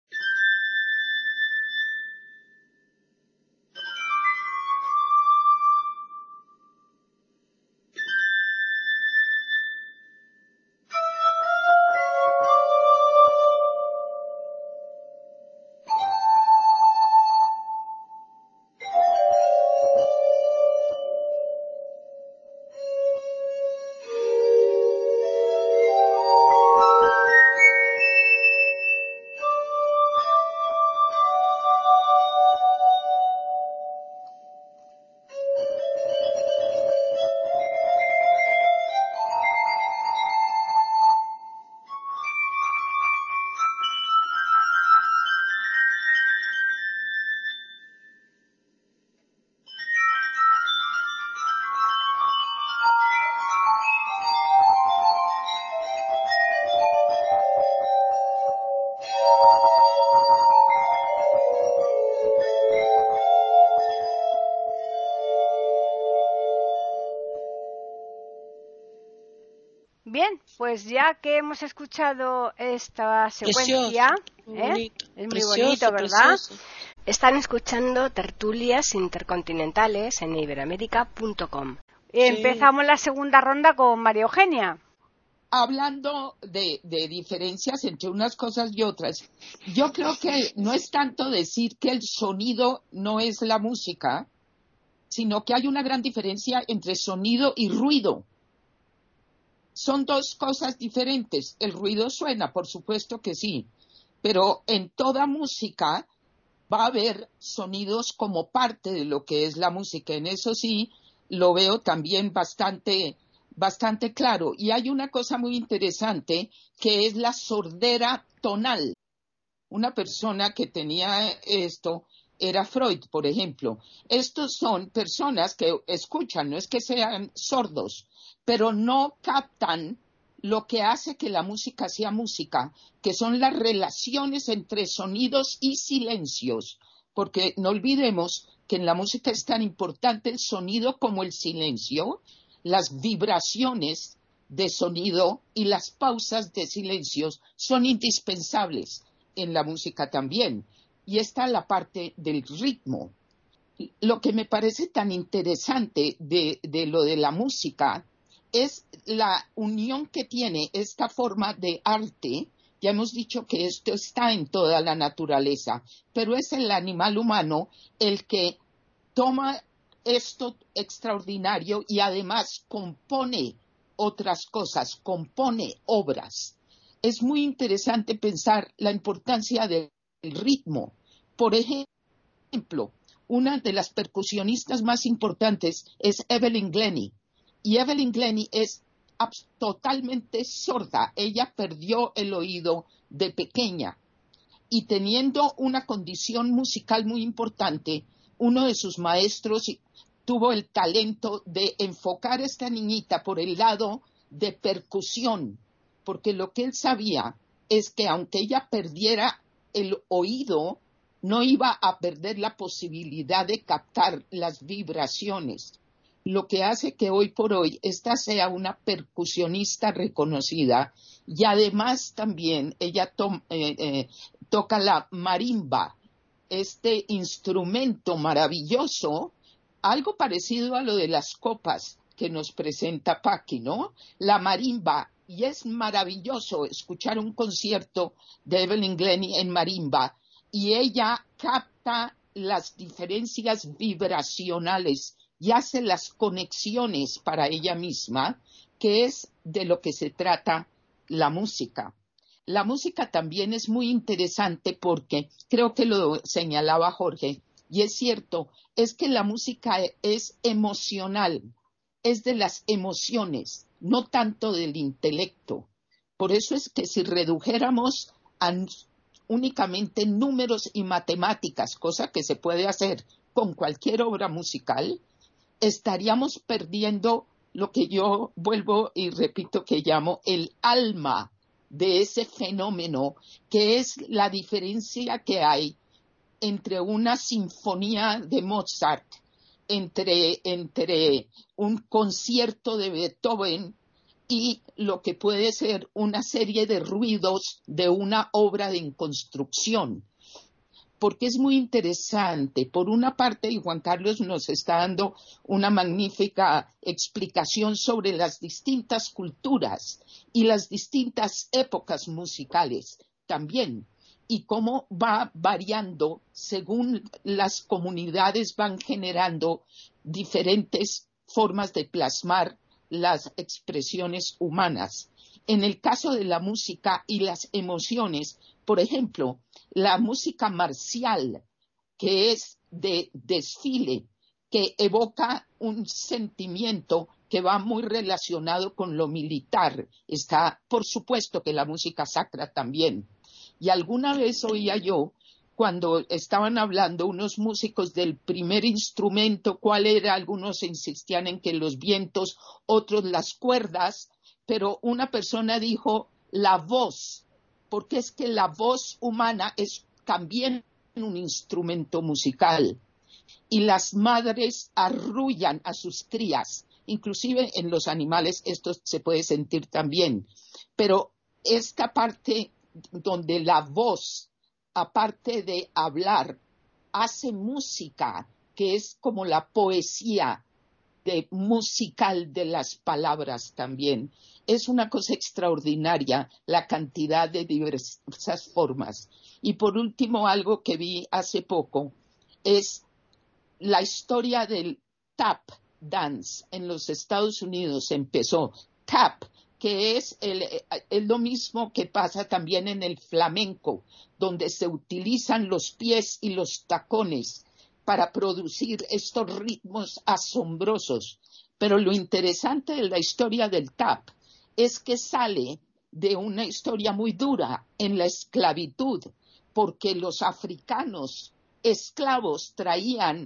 Bien, pues ya que hemos escuchado esta secuencia, ¿eh? Es muy precioso, bonito, ¿verdad? Precioso. Están escuchando tertulias intercontinentales en iberoamérica punto com. Sí. Empezamos la segunda ronda con María Eugenia. Hablando de, de diferencias entre unas cosas y otras, yo creo que no es tanto decir que el sonido no es la música, sino que hay una gran diferencia entre sonido y ruido. Son dos cosas diferentes. El ruido suena, por supuesto que sí, pero en toda música va a haber sonidos como parte de lo que es la música. En eso sí lo veo también bastante, bastante claro. Y hay una cosa muy interesante que es la sordera tonal. Una persona que tenía esto era Freud, por ejemplo. Estos son personas que escuchan, no es que sean sordos, pero no captan lo que hace que la música sea música, que son las relaciones entre sonidos y silencios, porque no olvidemos que en la música es tan importante el sonido como el silencio, las vibraciones de sonido y las pausas de silencios son indispensables en la música también. Y está la parte del ritmo. lo que me parece tan interesante de, de lo de la música es la unión que tiene esta forma de arte. Ya hemos dicho que esto está en toda la naturaleza, pero es el animal humano el que toma esto extraordinario y además compone otras cosas, compone obras. Es muy interesante pensar la importancia del ritmo. Por ejemplo, una de las percusionistas más importantes es Evelyn Glennie. Y Evelyn Glennie es totalmente sorda. Ella perdió el oído de pequeña. Y teniendo una condición musical muy importante, uno de sus maestros tuvo el talento de enfocar a esta niñita por el lado de percusión, porque lo que él sabía es que aunque ella perdiera el oído, no iba a perder la posibilidad de captar las vibraciones, lo que hace que hoy por hoy esta sea una percusionista reconocida y además también ella to- eh, eh, toca la marimba, este instrumento maravilloso, algo parecido a lo de las copas que nos presenta Paqui, ¿no? La marimba, y es maravilloso escuchar un concierto de Evelyn Glennie en marimba, y ella capta las diferencias vibracionales y hace las conexiones para ella misma, que es de lo que se trata la música. La música también es muy interesante porque creo que lo señalaba Jorge, y es cierto, es que la música es emocional, es de las emociones, no tanto del intelecto. Por eso es que si redujéramos a únicamente números y matemáticas, cosa que se puede hacer con cualquier obra musical, estaríamos perdiendo lo que yo vuelvo y repito que llamo el alma de ese fenómeno, que es la diferencia que hay entre una sinfonía de Mozart, entre, entre un concierto de Beethoven y lo que puede ser una serie de ruidos de una obra en construcción. Porque es muy interesante. Por una parte, y Juan Carlos nos está dando una magnífica explicación sobre las distintas culturas y las distintas épocas musicales también, y cómo va variando según las comunidades van generando diferentes formas de plasmar las expresiones humanas. En el caso de la música y las emociones, por ejemplo, la música marcial, que es de desfile, que evoca un sentimiento que va muy relacionado con lo militar. Está, por supuesto, que la música sacra también. Y alguna vez oía yo, cuando estaban hablando unos músicos del primer instrumento, cuál era, algunos insistían en que los vientos, otros las cuerdas, pero una persona dijo la voz, porque es que la voz humana es también un instrumento musical. Y las madres arrullan a sus crías, inclusive en los animales esto se puede sentir también. Pero esta parte donde la voz, aparte de hablar, hace música, que es como la poesía de musical de las palabras también. Es una cosa extraordinaria la cantidad de diversas formas. Y por último, algo que vi hace poco es la historia del tap dance en los Estados Unidos. Empezó tap, que es, el, es lo mismo que pasa también en el flamenco, donde se utilizan los pies y los tacones para producir estos ritmos asombrosos. Pero lo interesante de la historia del tap es que sale de una historia muy dura en la esclavitud, porque los africanos esclavos traían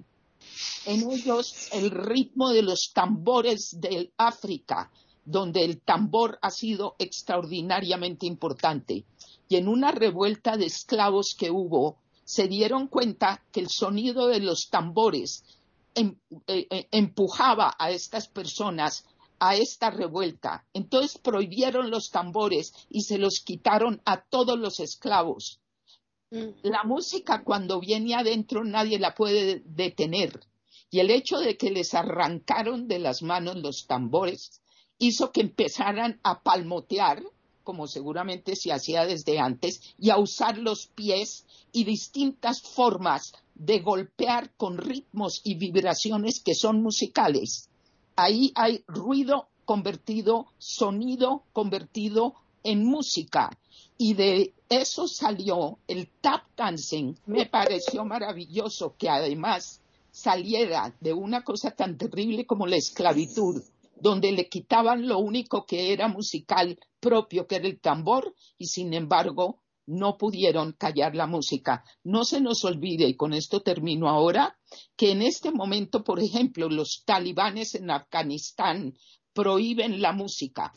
en ellos el ritmo de los tambores del África, donde el tambor ha sido extraordinariamente importante. Y en una revuelta de esclavos que hubo, se dieron cuenta que el sonido de los tambores em, eh, empujaba a estas personas a esta revuelta. Entonces prohibieron los tambores y se los quitaron a todos los esclavos. La música cuando viene adentro nadie la puede detener. Y el hecho de que les arrancaron de las manos los tambores hizo que empezaran a palmotear, como seguramente se hacía desde antes, y a usar los pies y distintas formas de golpear con ritmos y vibraciones que son musicales. Ahí hay ruido convertido, sonido convertido en música. Y de eso salió el tap dancing. Me pareció maravilloso que además saliera de una cosa tan terrible como la esclavitud, donde le quitaban lo único que era musical propio, que era el tambor, y sin embargo no pudieron callar la música. No se nos olvide, y con esto termino ahora, que en este momento, por ejemplo, los talibanes en Afganistán prohíben la música.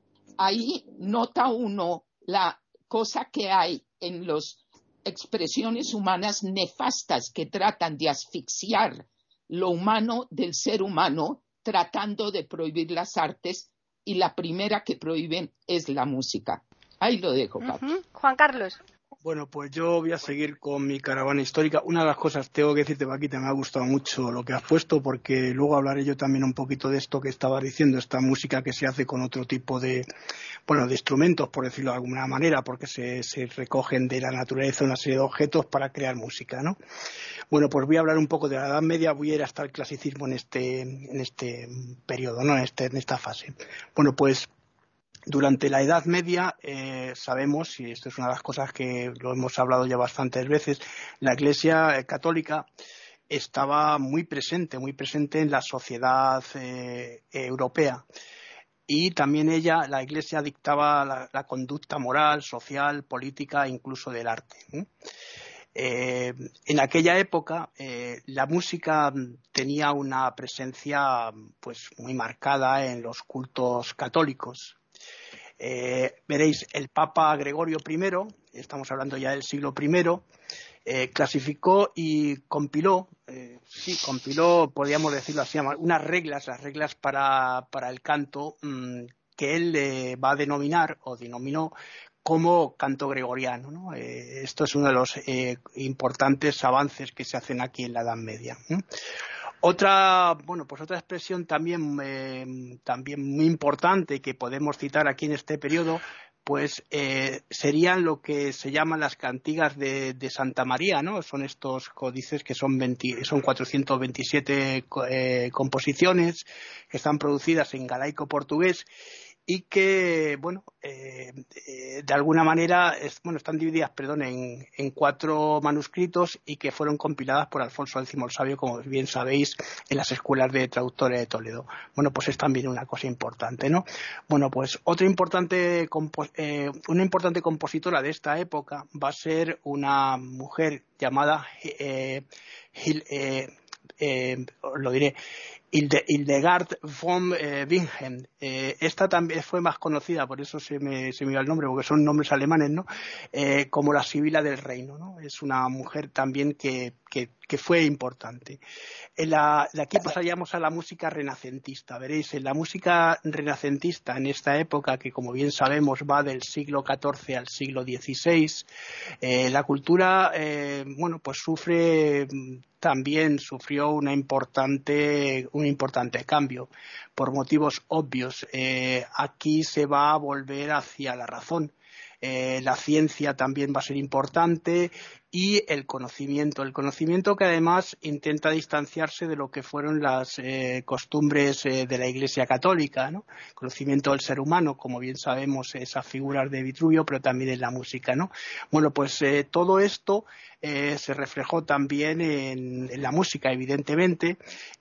Ahí nota uno la cosa que hay en las expresiones humanas nefastas que tratan de asfixiar lo humano del ser humano, tratando de prohibir las artes, y la primera que prohíben es la música. Ahí lo dejo, Paco. Uh-huh. Juan Carlos. Bueno, pues yo voy a seguir con mi caravana histórica. Una de las cosas, tengo que decirte, Paquita, me ha gustado mucho lo que has puesto, porque luego hablaré yo también un poquito de esto que estabas diciendo, esta música que se hace con otro tipo de, bueno, de instrumentos, por decirlo de alguna manera, porque se, se recogen de la naturaleza una serie de objetos para crear música, ¿no? Bueno, pues voy a hablar un poco de la Edad Media, voy a ir hasta el clasicismo en este, en este periodo, ¿no? En, este, en esta fase. Bueno, pues durante la Edad Media eh, sabemos, y esto es una de las cosas que lo hemos hablado ya bastantes veces, la Iglesia católica estaba muy presente, muy presente en la sociedad eh, europea. Y también ella, la Iglesia, dictaba la, la conducta moral, social, política, incluso del arte. ¿eh? Eh, en aquella época eh, la música tenía una presencia pues muy marcada en los cultos católicos. Eh, veréis, el Papa Gregorio primero, estamos hablando ya del siglo primero, eh, clasificó y compiló, eh, sí, compiló, podríamos decirlo así, unas reglas, las reglas para, para el canto mmm, que él eh, va a denominar o denominó como canto gregoriano, ¿no? Eh, esto es uno de los eh, importantes avances que se hacen aquí en la Edad Media. ¿eh? Otra, bueno, pues otra expresión también, eh, también muy importante que podemos citar aquí en este periodo, pues eh, serían lo que se llaman las cantigas de, de Santa María, ¿no? Son estos códices que son, veinte, son cuatrocientas veintisiete eh, composiciones que están producidas en galaico portugués y que, bueno, eh, eh, de alguna manera, es, bueno, están divididas, perdón, en, en cuatro manuscritos y que fueron compiladas por Alfonso X el Sabio, como bien sabéis, en las escuelas de traductores de Toledo. Bueno, pues es también una cosa importante, ¿no? Bueno, pues otra importante, compo- eh, una importante compositora de esta época va a ser una mujer llamada, eh, Gil, eh, eh, lo diré, Hilde, Hildegard von eh, Bingen. Eh, esta también fue más conocida, por eso se me, se me iba el nombre, porque son nombres alemanes, ¿no? Eh, como la Sibila del Reino, ¿no? Es una mujer también que, que, que fue importante. En la, de aquí pasaríamos a la música renacentista. Veréis, en la música renacentista en esta época, que como bien sabemos va del siglo catorce al siglo dieciséis, eh, la cultura, eh, bueno, pues sufre, también sufrió una importante, un importante cambio, por motivos obvios. Eh, aquí se va a volver hacia la razón. Eh, la ciencia también va a ser importante y el conocimiento, el conocimiento que además intenta distanciarse de lo que fueron las eh, costumbres eh, de la Iglesia Católica, ¿no? Conocimiento del ser humano, como bien sabemos, esas figuras de Vitruvio, pero también en la música, ¿no? Bueno, pues eh, todo esto eh, se reflejó también en, en la música, evidentemente,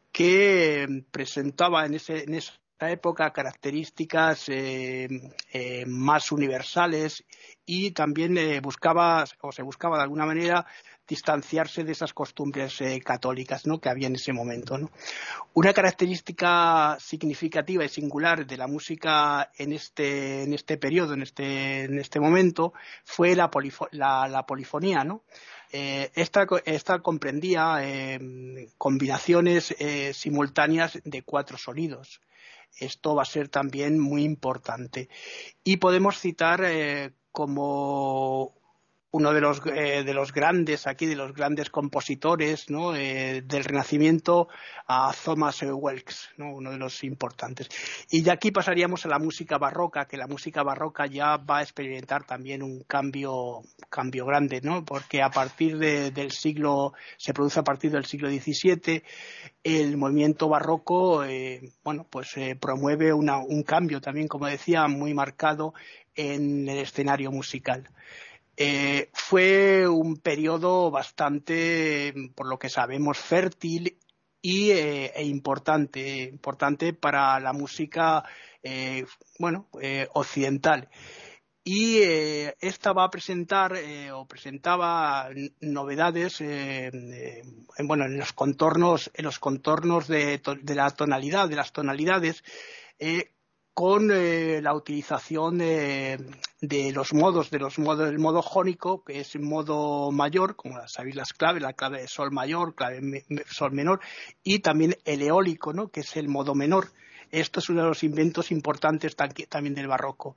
que eh, presentaba en ese, en ese esta época características eh, eh, más universales y también eh, buscaba o se buscaba de alguna manera distanciarse de esas costumbres eh, católicas, ¿no? Que había en ese momento, ¿no? Una característica significativa y singular de la música en este en este periodo, en este en este momento, fue la, polifo- la, la polifonía, ¿no? Eh, esta, esta comprendía eh, combinaciones eh, simultáneas de cuatro sonidos. Esto va a ser también muy importante. Y podemos citar eh, como uno de los eh, de los grandes aquí, de los grandes compositores, ¿no? eh, del Renacimiento, a Thomas Welks, ¿no? Uno de los importantes. Y de aquí pasaríamos a la música barroca, que la música barroca ya va a experimentar también un cambio cambio grande, ¿no? Porque a partir de, del siglo se produce a partir del siglo diecisiete, el movimiento barroco eh, bueno pues eh, promueve una, un cambio también, como decía, muy marcado en el escenario musical. Eh, fue un periodo bastante, por lo que sabemos, fértil y eh, e importante, importante para la música eh, bueno eh, occidental. Y eh, esta va a presentar eh, o presentaba novedades eh, eh, en, bueno, en los contornos, en los contornos de, de la tonalidad, de las tonalidades, eh, con eh, la utilización de, de los modos, de los modos, del modo jónico, que es modo mayor, como sabéis las claves, la clave de sol mayor, clave me, sol menor, y también el eólico, ¿no? Que es el modo menor. Esto es uno de los inventos importantes también del barroco.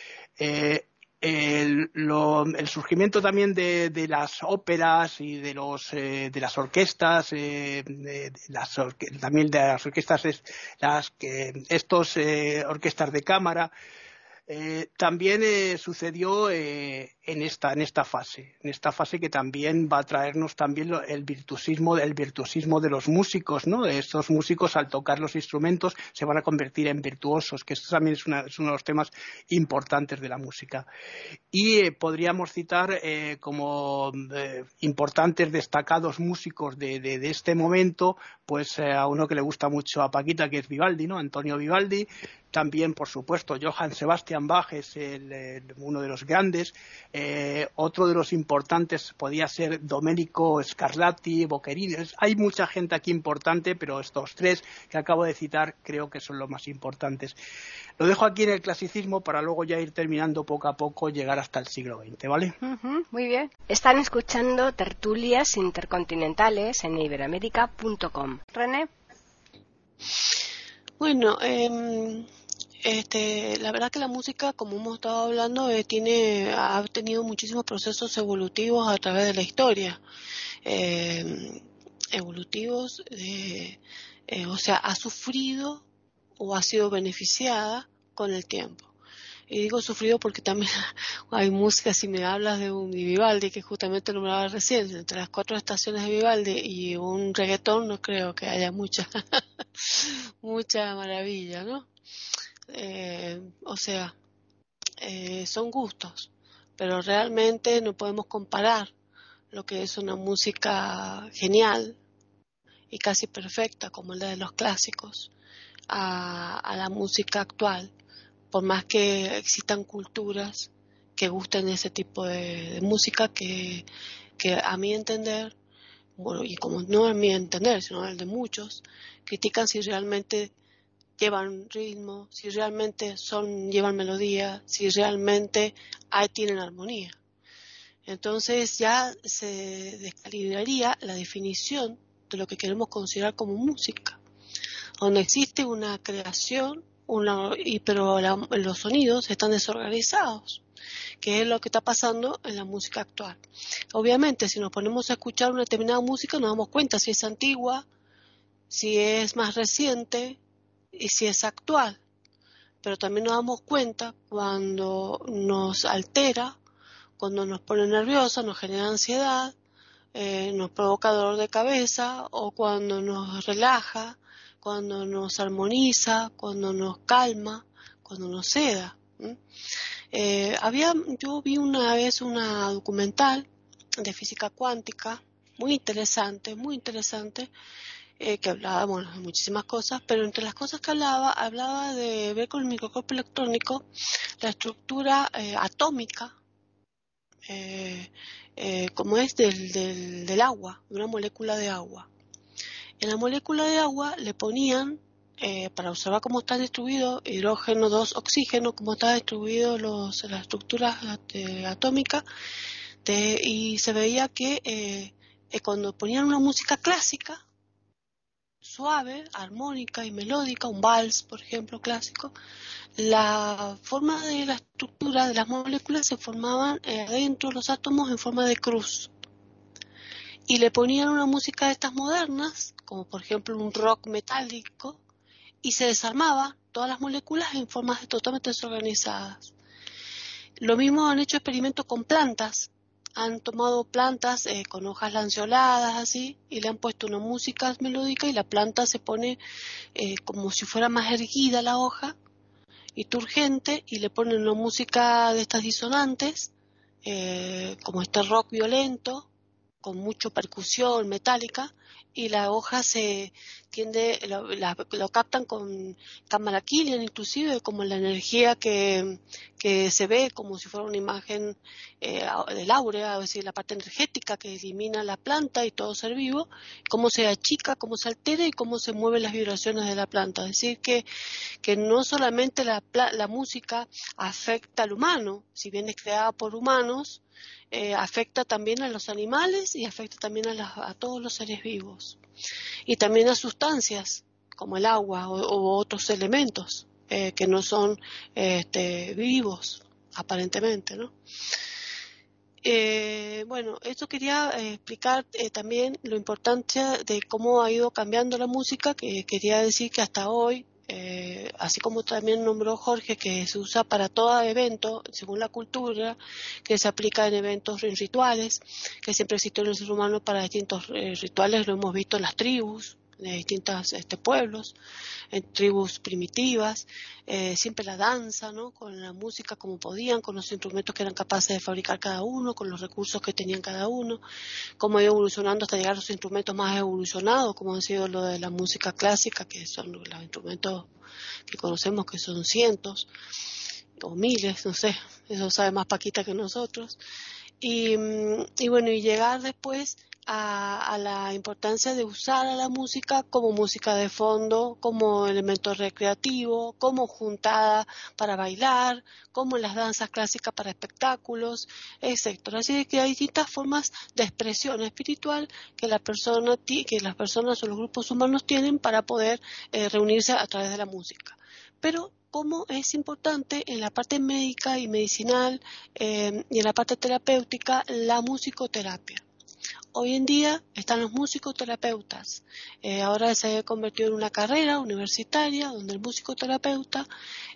Eh, el, lo, el surgimiento también de, de las óperas y de los eh, de las orquestas, eh, de, de las orque, también de las orquestas, es, las que estos eh, orquestas de cámara. Eh, también eh, sucedió eh, en esta en esta fase, en esta fase que también va a traernos también lo, el virtuosismo, el virtuosismo de los músicos, ¿no? Estos músicos al tocar los instrumentos se van a convertir en virtuosos, que esto también es, una, es uno de los temas importantes de la música. Y eh, podríamos citar eh, como eh, importantes, destacados músicos de, de, de este momento, pues eh, a uno que le gusta mucho a Paquita, que es Vivaldi, ¿no? Antonio Vivaldi. También, por supuesto, Johann Sebastian Bach es el, el, uno de los grandes. Eh, otro de los importantes podía ser Domenico Scarlatti, Boccherini. Hay mucha gente aquí importante, pero estos tres que acabo de citar creo que son los más importantes. Lo dejo aquí en el clasicismo para luego ya ir terminando poco a poco, llegar hasta el siglo veinte, ¿vale? Uh-huh, muy bien. Están escuchando Tertulias Intercontinentales en iberoamérica punto com. René. Bueno, eh... Este, la verdad que la música, como hemos estado hablando, eh, tiene, ha tenido muchísimos procesos evolutivos a través de la historia. Eh, evolutivos, eh, eh, o sea, ha sufrido o ha sido beneficiada con el tiempo. Y digo sufrido porque también hay música, si me hablas de un de Vivaldi, que justamente nombraba recién, entre las cuatro estaciones de Vivaldi y un reggaetón, no creo que haya mucha, mucha maravilla, ¿no? Eh, o sea, eh, son gustos, pero realmente no podemos comparar lo que es una música genial y casi perfecta como la de los clásicos a, a la música actual, por más que existan culturas que gusten ese tipo de, de música que, que a mi entender, bueno, y como no a mi entender, sino el de muchos, critican si realmente llevan ritmo, si realmente son llevan melodía, si realmente hay, tienen armonía. Entonces ya se descalibraría la definición de lo que queremos considerar como música, donde existe una creación, una, y, pero la, los sonidos están desorganizados, que es lo que está pasando en la música actual. Obviamente, si nos ponemos a escuchar una determinada música, nos damos cuenta si es antigua, si es más reciente, y si es actual, pero también nos damos cuenta cuando nos altera, cuando nos pone nerviosa, nos genera ansiedad, eh, nos provoca dolor de cabeza, o cuando nos relaja, cuando nos armoniza, cuando nos calma, cuando nos seda. ¿Mm? Eh, había, yo vi una vez una documental de física cuántica, muy interesante, muy interesante, Eh, que hablaba, bueno, de muchísimas cosas, pero entre las cosas que hablaba, hablaba de ver con el microscopio electrónico la estructura eh, atómica, eh, eh, como es del, del, del agua, de una molécula de agua. En la molécula de agua le ponían, eh, para observar cómo está distribuido hidrógeno, dos, oxígeno, cómo está distribuido los, las estructuras eh, atómicas, de, y se veía que eh, eh, cuando ponían una música clásica, suave, armónica y melódica, un vals, por ejemplo, clásico, la forma de la estructura de las moléculas se formaban eh, adentro de los átomos en forma de cruz. Y le ponían una música de estas modernas, como por ejemplo un rock metálico, y se desarmaba todas las moléculas en formas totalmente desorganizadas. Lo mismo han hecho experimentos con plantas. Han tomado plantas eh, con hojas lanceoladas así y le han puesto una música melódica y la planta se pone eh, como si fuera más erguida la hoja y turgente, y le ponen una música de estas disonantes eh, como este rock violento con mucha percusión metálica, y la hoja se tiende, lo, la, lo captan con cámara Killian, inclusive como la energía que, que se ve como si fuera una imagen eh, del áurea, es decir, la parte energética que elimina la planta y todo ser vivo, cómo se achica, cómo se altera y cómo se mueven las vibraciones de la planta. Es decir, que, que no solamente la, la música afecta al humano, si bien es creada por humanos, Eh, afecta también a los animales y afecta también a, la, a todos los seres vivos, y también a sustancias como el agua o, o otros elementos eh, que no son eh, este, vivos aparentemente, ¿no? Eh, bueno, esto quería eh, explicar eh, también la importancia de cómo ha ido cambiando la música, que quería decir que hasta hoy, Eh, así como también nombró Jorge, que se usa para todo evento, según la cultura, que se aplica en eventos, en rituales, que siempre existió en el ser humano para distintos eh, rituales, lo hemos visto en las tribus, de distintos este, pueblos, en tribus primitivas, eh, siempre la danza, ¿no? Con la música como podían, con los instrumentos que eran capaces de fabricar cada uno, con los recursos que tenían cada uno, cómo ha ido evolucionando hasta llegar a los instrumentos más evolucionados, como han sido lo de la música clásica, que son los instrumentos que conocemos, que son cientos o miles, no sé, eso sabe más Paquita que nosotros. Y, y bueno, y llegar después a, a la importancia de usar a la música como música de fondo, como elemento recreativo, como juntada para bailar, como en las danzas clásicas para espectáculos, etcétera. Así que hay distintas formas de expresión espiritual que la persona, que las personas o los grupos humanos tienen para poder eh, reunirse a través de la música. Pero cómo es importante en la parte médica y medicinal eh, y en la parte terapéutica la musicoterapia. Hoy en día están los musicoterapeutas. Eh, ahora se ha convertido en una carrera universitaria donde el musicoterapeuta,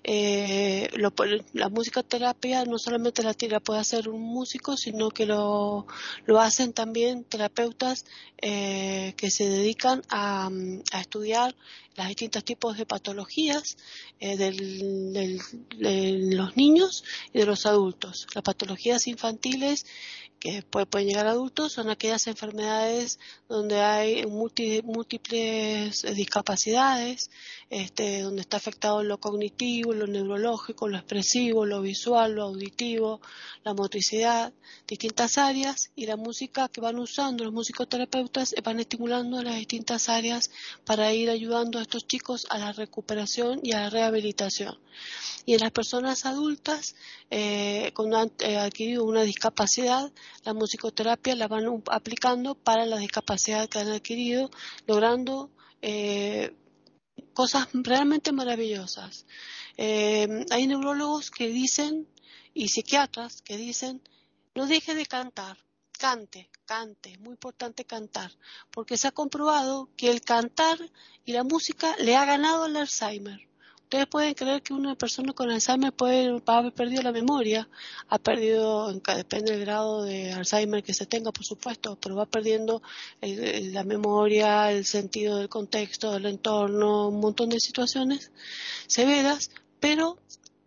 eh, lo, la musicoterapia no solamente la, la puede hacer un músico, sino que lo, lo hacen también terapeutas eh, que se dedican a, a estudiar los distintos tipos de patologías eh, del, del, de los niños y de los adultos. Las patologías infantiles que después pueden llegar a adultos son aquellas enfermedades donde hay multi, múltiples discapacidades, este, donde está afectado lo cognitivo, lo neurológico, lo expresivo, lo visual, lo auditivo, la motricidad, distintas áreas, y la música que van usando los musicoterapeutas van estimulando las distintas áreas para ir ayudando a estos chicos a la recuperación y a la rehabilitación. Y en las personas adultas, eh, cuando han eh, adquirido una discapacidad, la musicoterapia la van aplicando para la discapacidad que han adquirido, logrando eh, cosas realmente maravillosas. Eh, hay neurólogos que dicen, y psiquiatras que dicen, no deje de cantar, cante, cante, es muy importante cantar, porque se ha comprobado que el cantar y la música le ha ganado al Alzheimer. Ustedes pueden creer que una persona con Alzheimer puede haber perdido la memoria, ha perdido, depende del grado de Alzheimer que se tenga, por supuesto, pero va perdiendo el, el, la memoria, el sentido del contexto, del entorno, un montón de situaciones severas, pero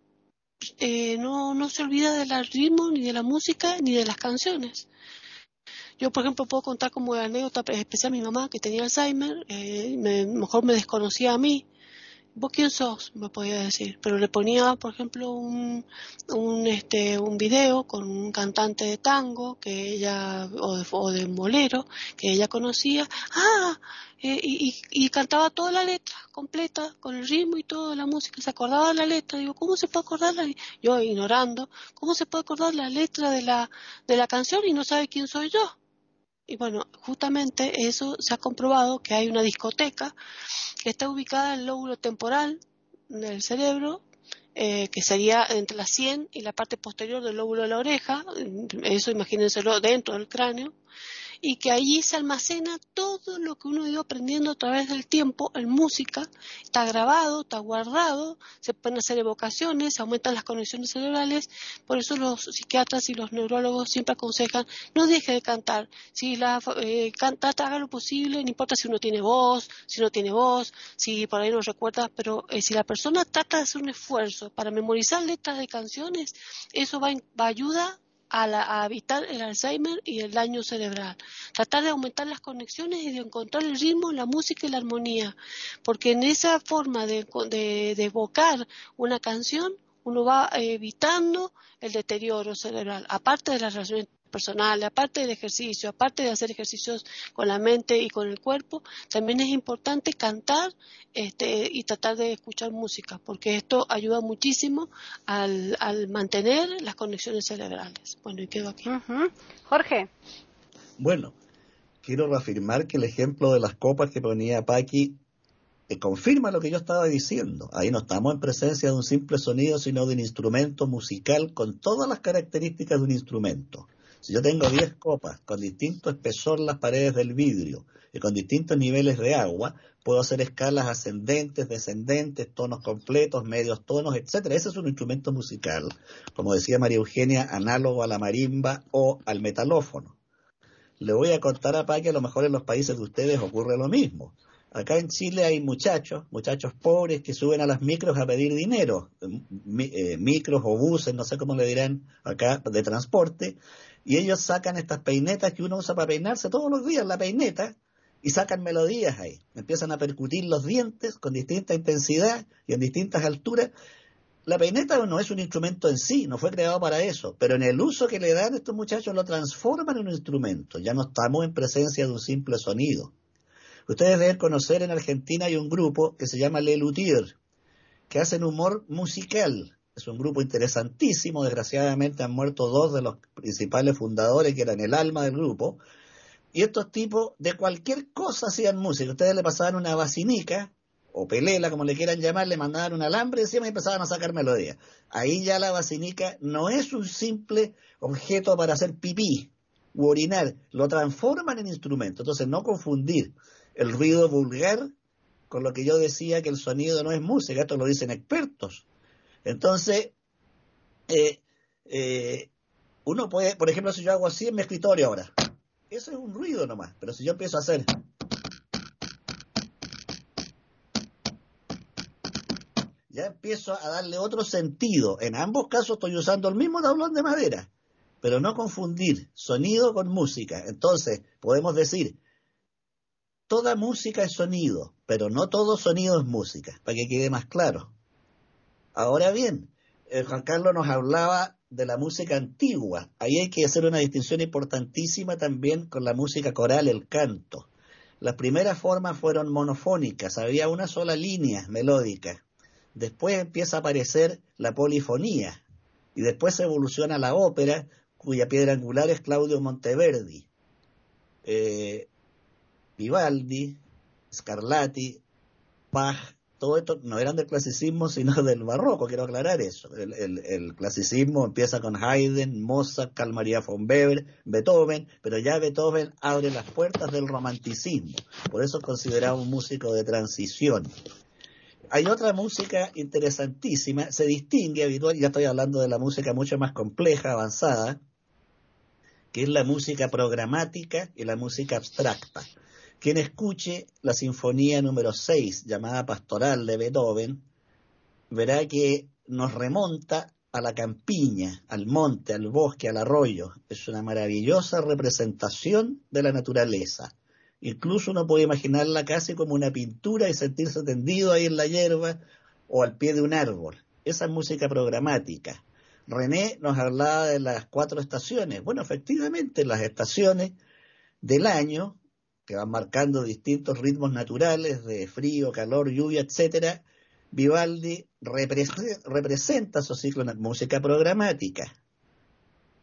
eh, no, no se olvida del ritmo, ni de la música, ni de las canciones. Yo, por ejemplo, puedo contar como anécdota especial a mi mamá, que tenía Alzheimer, eh, me, mejor me desconocía a mí. ¿Vos quién sos? Me podía decir. Pero le ponía, por ejemplo, un, un, este, un video con un cantante de tango que ella, o de, o de bolero, que ella conocía. ¡Ah! Eh, y, y, y cantaba toda la letra completa, con el ritmo y toda la música. Se acordaba de la letra. Digo, ¿cómo se puede acordar la, yo ignorando, ¿cómo se puede acordar la letra de la, de la canción y no sabe quién soy yo? Y bueno, justamente eso se ha comprobado, que hay una discoteca que está ubicada en el lóbulo temporal del cerebro, eh, que sería entre la sien y la parte posterior del lóbulo de la oreja, eso imagínenselo dentro del cráneo, y que allí se almacena todo lo que uno ha ido aprendiendo a través del tiempo en música, está grabado, está guardado, se pueden hacer evocaciones, se aumentan las conexiones cerebrales. Por eso los psiquiatras y los neurólogos siempre aconsejan: no deje de cantar, si la eh, canta, haga lo posible, no importa si uno tiene voz, si no tiene voz, si por ahí no recuerda, pero eh, si la persona trata de hacer un esfuerzo para memorizar letras de canciones, eso va, va a ayudar A, la, a evitar el Alzheimer y el daño cerebral. Tratar de aumentar las conexiones y de encontrar el ritmo, la música y la armonía, porque en esa forma de, de, de evocar una canción uno va evitando el deterioro cerebral, aparte de las relaciones personales, aparte del ejercicio, aparte de hacer ejercicios con la mente y con el cuerpo. También es importante cantar este, y tratar de escuchar música, porque esto ayuda muchísimo al, al mantener las conexiones cerebrales. Bueno, y quedo aquí. Uh-huh. Jorge. Bueno, quiero reafirmar que el ejemplo de las copas que ponía Paqui eh, confirma lo que yo estaba diciendo. Ahí no estamos en presencia de un simple sonido, sino de un instrumento musical con todas las características de un instrumento. Si yo tengo diez copas con distinto espesor las paredes del vidrio y con distintos niveles de agua, puedo hacer escalas ascendentes, descendentes, tonos completos, medios tonos, etcétera. Ese es un instrumento musical, como decía María Eugenia, análogo a la marimba o al metalófono. Le voy a contar a Paqui, a lo mejor en los países de ustedes ocurre lo mismo. Acá en Chile hay muchachos, muchachos pobres que suben a las micros a pedir dinero, mi, eh, micros o buses, no sé cómo le dirán acá, de transporte, y ellos sacan estas peinetas que uno usa para peinarse todos los días, la peineta, y sacan melodías ahí. Empiezan a percutir los dientes con distinta intensidad y en distintas alturas. La peineta no es un instrumento en sí, no fue creado para eso, pero en el uso que le dan estos muchachos lo transforman en un instrumento. Ya no estamos en presencia de un simple sonido. Ustedes deben conocer, en Argentina hay un grupo que se llama Les Luthiers, que hacen humor musical. Es un grupo interesantísimo. Desgraciadamente han muerto dos de los principales fundadores, que eran el alma del grupo. Y estos tipos de cualquier cosa hacían música. Ustedes le pasaban una basinica, o pelela, como le quieran llamar, le mandaban un alambre encima y empezaban a sacar melodías. Ahí ya la basinica no es un simple objeto para hacer pipí u orinar, lo transforman en instrumento. Entonces, no confundir el ruido vulgar con lo que yo decía, que el sonido no es música. Esto lo dicen expertos. Entonces, eh, eh, uno puede, por ejemplo, si yo hago así en mi escritorio ahora, eso es un ruido nomás, pero si yo empiezo a hacer, ya empiezo a darle otro sentido. En ambos casos estoy usando el mismo tablón de madera, pero no confundir sonido con música. Entonces, podemos decir, toda música es sonido, pero no todo sonido es música, para que quede más claro. Ahora bien, eh, Juan Carlos nos hablaba de la música antigua. Ahí hay que hacer una distinción importantísima también con la música coral, el canto. Las primeras formas fueron monofónicas, había una sola línea melódica. Después empieza a aparecer la polifonía, y después se evoluciona la ópera, cuya piedra angular es Claudio Monteverdi. Eh, Vivaldi, Scarlatti, Bach, todo esto no eran del clasicismo, sino del barroco, quiero aclarar eso. El, el, el clasicismo empieza con Haydn, Mozart, Carl Maria von Weber, Beethoven, pero ya Beethoven abre las puertas del romanticismo. Por eso es considerado un músico de transición. Hay otra música interesantísima, se distingue habitual, ya estoy hablando de la música mucho más compleja, avanzada, que es la música programática y la música abstracta. Quien escuche la sinfonía número seis, llamada Pastoral de Beethoven, verá que nos remonta a la campiña, al monte, al bosque, al arroyo. Es una maravillosa representación de la naturaleza. Incluso uno puede imaginarla casi como una pintura y sentirse tendido ahí en la hierba o al pie de un árbol. Esa es música programática. René nos hablaba de las cuatro estaciones. Bueno, efectivamente, las estaciones del año, que van marcando distintos ritmos naturales de frío, calor, lluvia, etcétera, Vivaldi repre- representa su ciclo en música programática.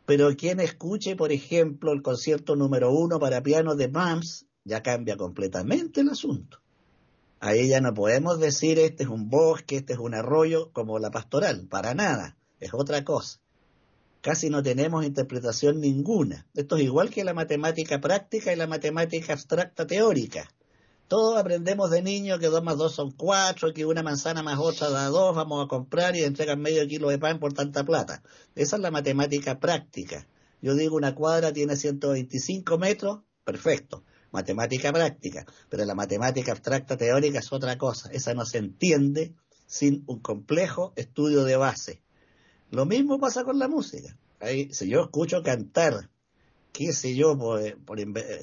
pero quien escuche, por ejemplo, el concierto número uno para piano de Brahms, ya cambia completamente el asunto. Ahí ya no podemos decir este es un bosque, este es un arroyo, como la pastoral, para nada, es otra cosa. Casi no tenemos interpretación ninguna. Esto es igual que la matemática práctica y la matemática abstracta teórica. Todos aprendemos de niños que dos más dos son cuatro, que una manzana más otra da dos, vamos a comprar y entregan medio kilo de pan por tanta plata. Esa es la matemática práctica. Yo digo una cuadra tiene ciento veinticinco metros, perfecto. Matemática práctica, pero la matemática abstracta teórica es otra cosa, esa no se entiende sin un complejo estudio de base. Lo mismo pasa con la música. Ahí, si yo escucho cantar, qué sé yo, por, por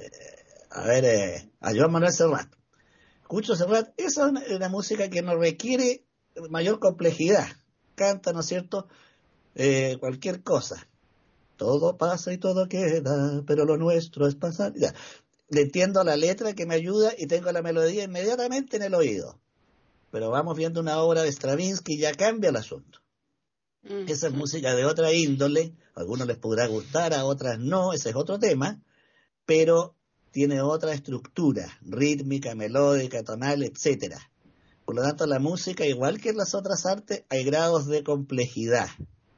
a ver, eh, a Joan Manuel Serrat, escucho Serrat, esa es una, una música que no requiere mayor complejidad, canta, ¿no es cierto?, eh, cualquier cosa. Todo pasa y todo queda, pero lo nuestro es pasar. Ya. Le entiendo la letra que me ayuda y tengo la melodía inmediatamente en el oído. Pero vamos viendo una obra de Stravinsky y ya cambia el asunto. Mm-hmm. Esa es música de otra índole, a algunos les podrá gustar, a otras no, ese es otro tema, pero tiene otra estructura, rítmica, melódica, tonal, etcétera. Por lo tanto, la música, igual que en las otras artes, hay grados de complejidad.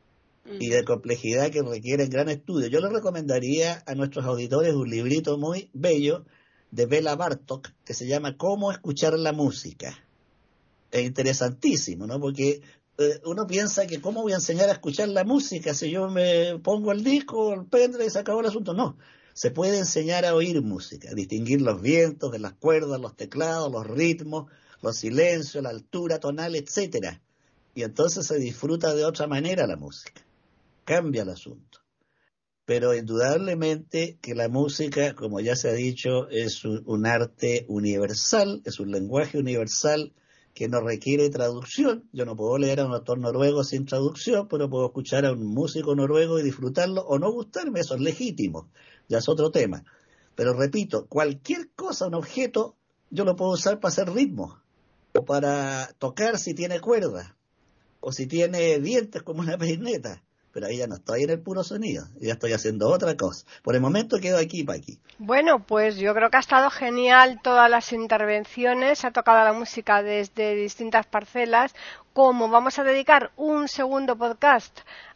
Y de complejidad que requieren gran estudio. Yo le recomendaría a nuestros auditores un librito muy bello de Bela Bartok que se llama Cómo escuchar la música. Es interesantísimo, ¿no? Porque eh, uno piensa que cómo voy a enseñar a escuchar la música si yo me pongo el disco, el pendrive y se acabó el asunto. No, se puede enseñar a oír música, a distinguir los vientos de las cuerdas, los teclados, los ritmos, los silencios, la altura tonal, etcétera. Y entonces se disfruta de otra manera la música. Cambia el asunto. Pero indudablemente que la música, como ya se ha dicho, es un, un arte universal, es un lenguaje universal que no requiere traducción. Yo no puedo leer a un autor noruego sin traducción, pero puedo escuchar a un músico noruego y disfrutarlo o no gustarme, eso es legítimo, ya es otro tema. Pero repito, cualquier cosa, un objeto, yo lo puedo usar para hacer ritmo, o para tocar si tiene cuerda, o si tiene dientes como una peineta. Pero ahí ya no estoy en el puro sonido, ya estoy haciendo otra cosa. Por el momento quedo aquí para aquí. Bueno, pues yo creo que ha estado genial todas las intervenciones, ha tocado la música desde distintas parcelas. Como vamos a dedicar un segundo podcast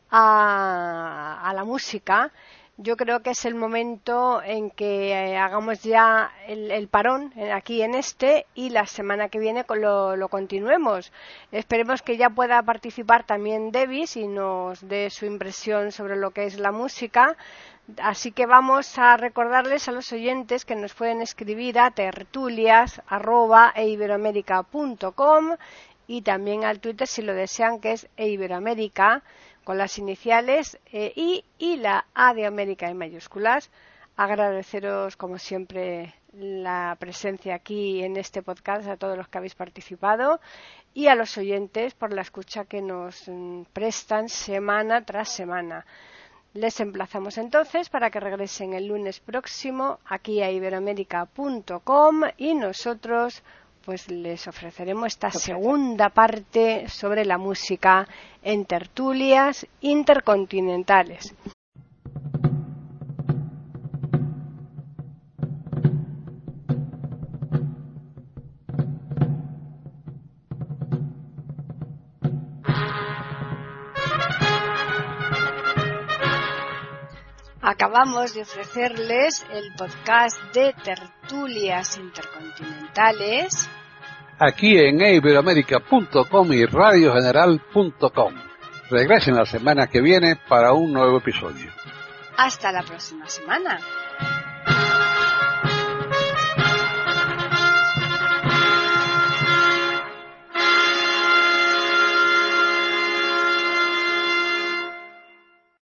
a, a la música, yo creo que es el momento en que eh, hagamos ya el, el parón eh, aquí en este y la semana que viene lo, lo continuemos. Esperemos que ya pueda participar también Davis y nos dé su impresión sobre lo que es la música. Así que vamos a recordarles a los oyentes que nos pueden escribir a tertulias arroba eiberoamerica punto com y también al Twitter si lo desean, que es eiberoamerica, con las iniciales eh, I y la A de América en mayúsculas. Agradeceros, como siempre, la presencia aquí en este podcast a todos los que habéis participado y a los oyentes por la escucha que nos mm, prestan semana tras semana. Les emplazamos entonces para que regresen el lunes próximo aquí a iberoamerica punto com y nosotros pues les ofreceremos esta segunda parte sobre la música en tertulias intercontinentales. Acabamos de ofrecerles el podcast de tertulias intercontinentales aquí en iberoamerica punto com y radio general punto com. Regresen la semana que viene para un nuevo episodio. Hasta la próxima semana.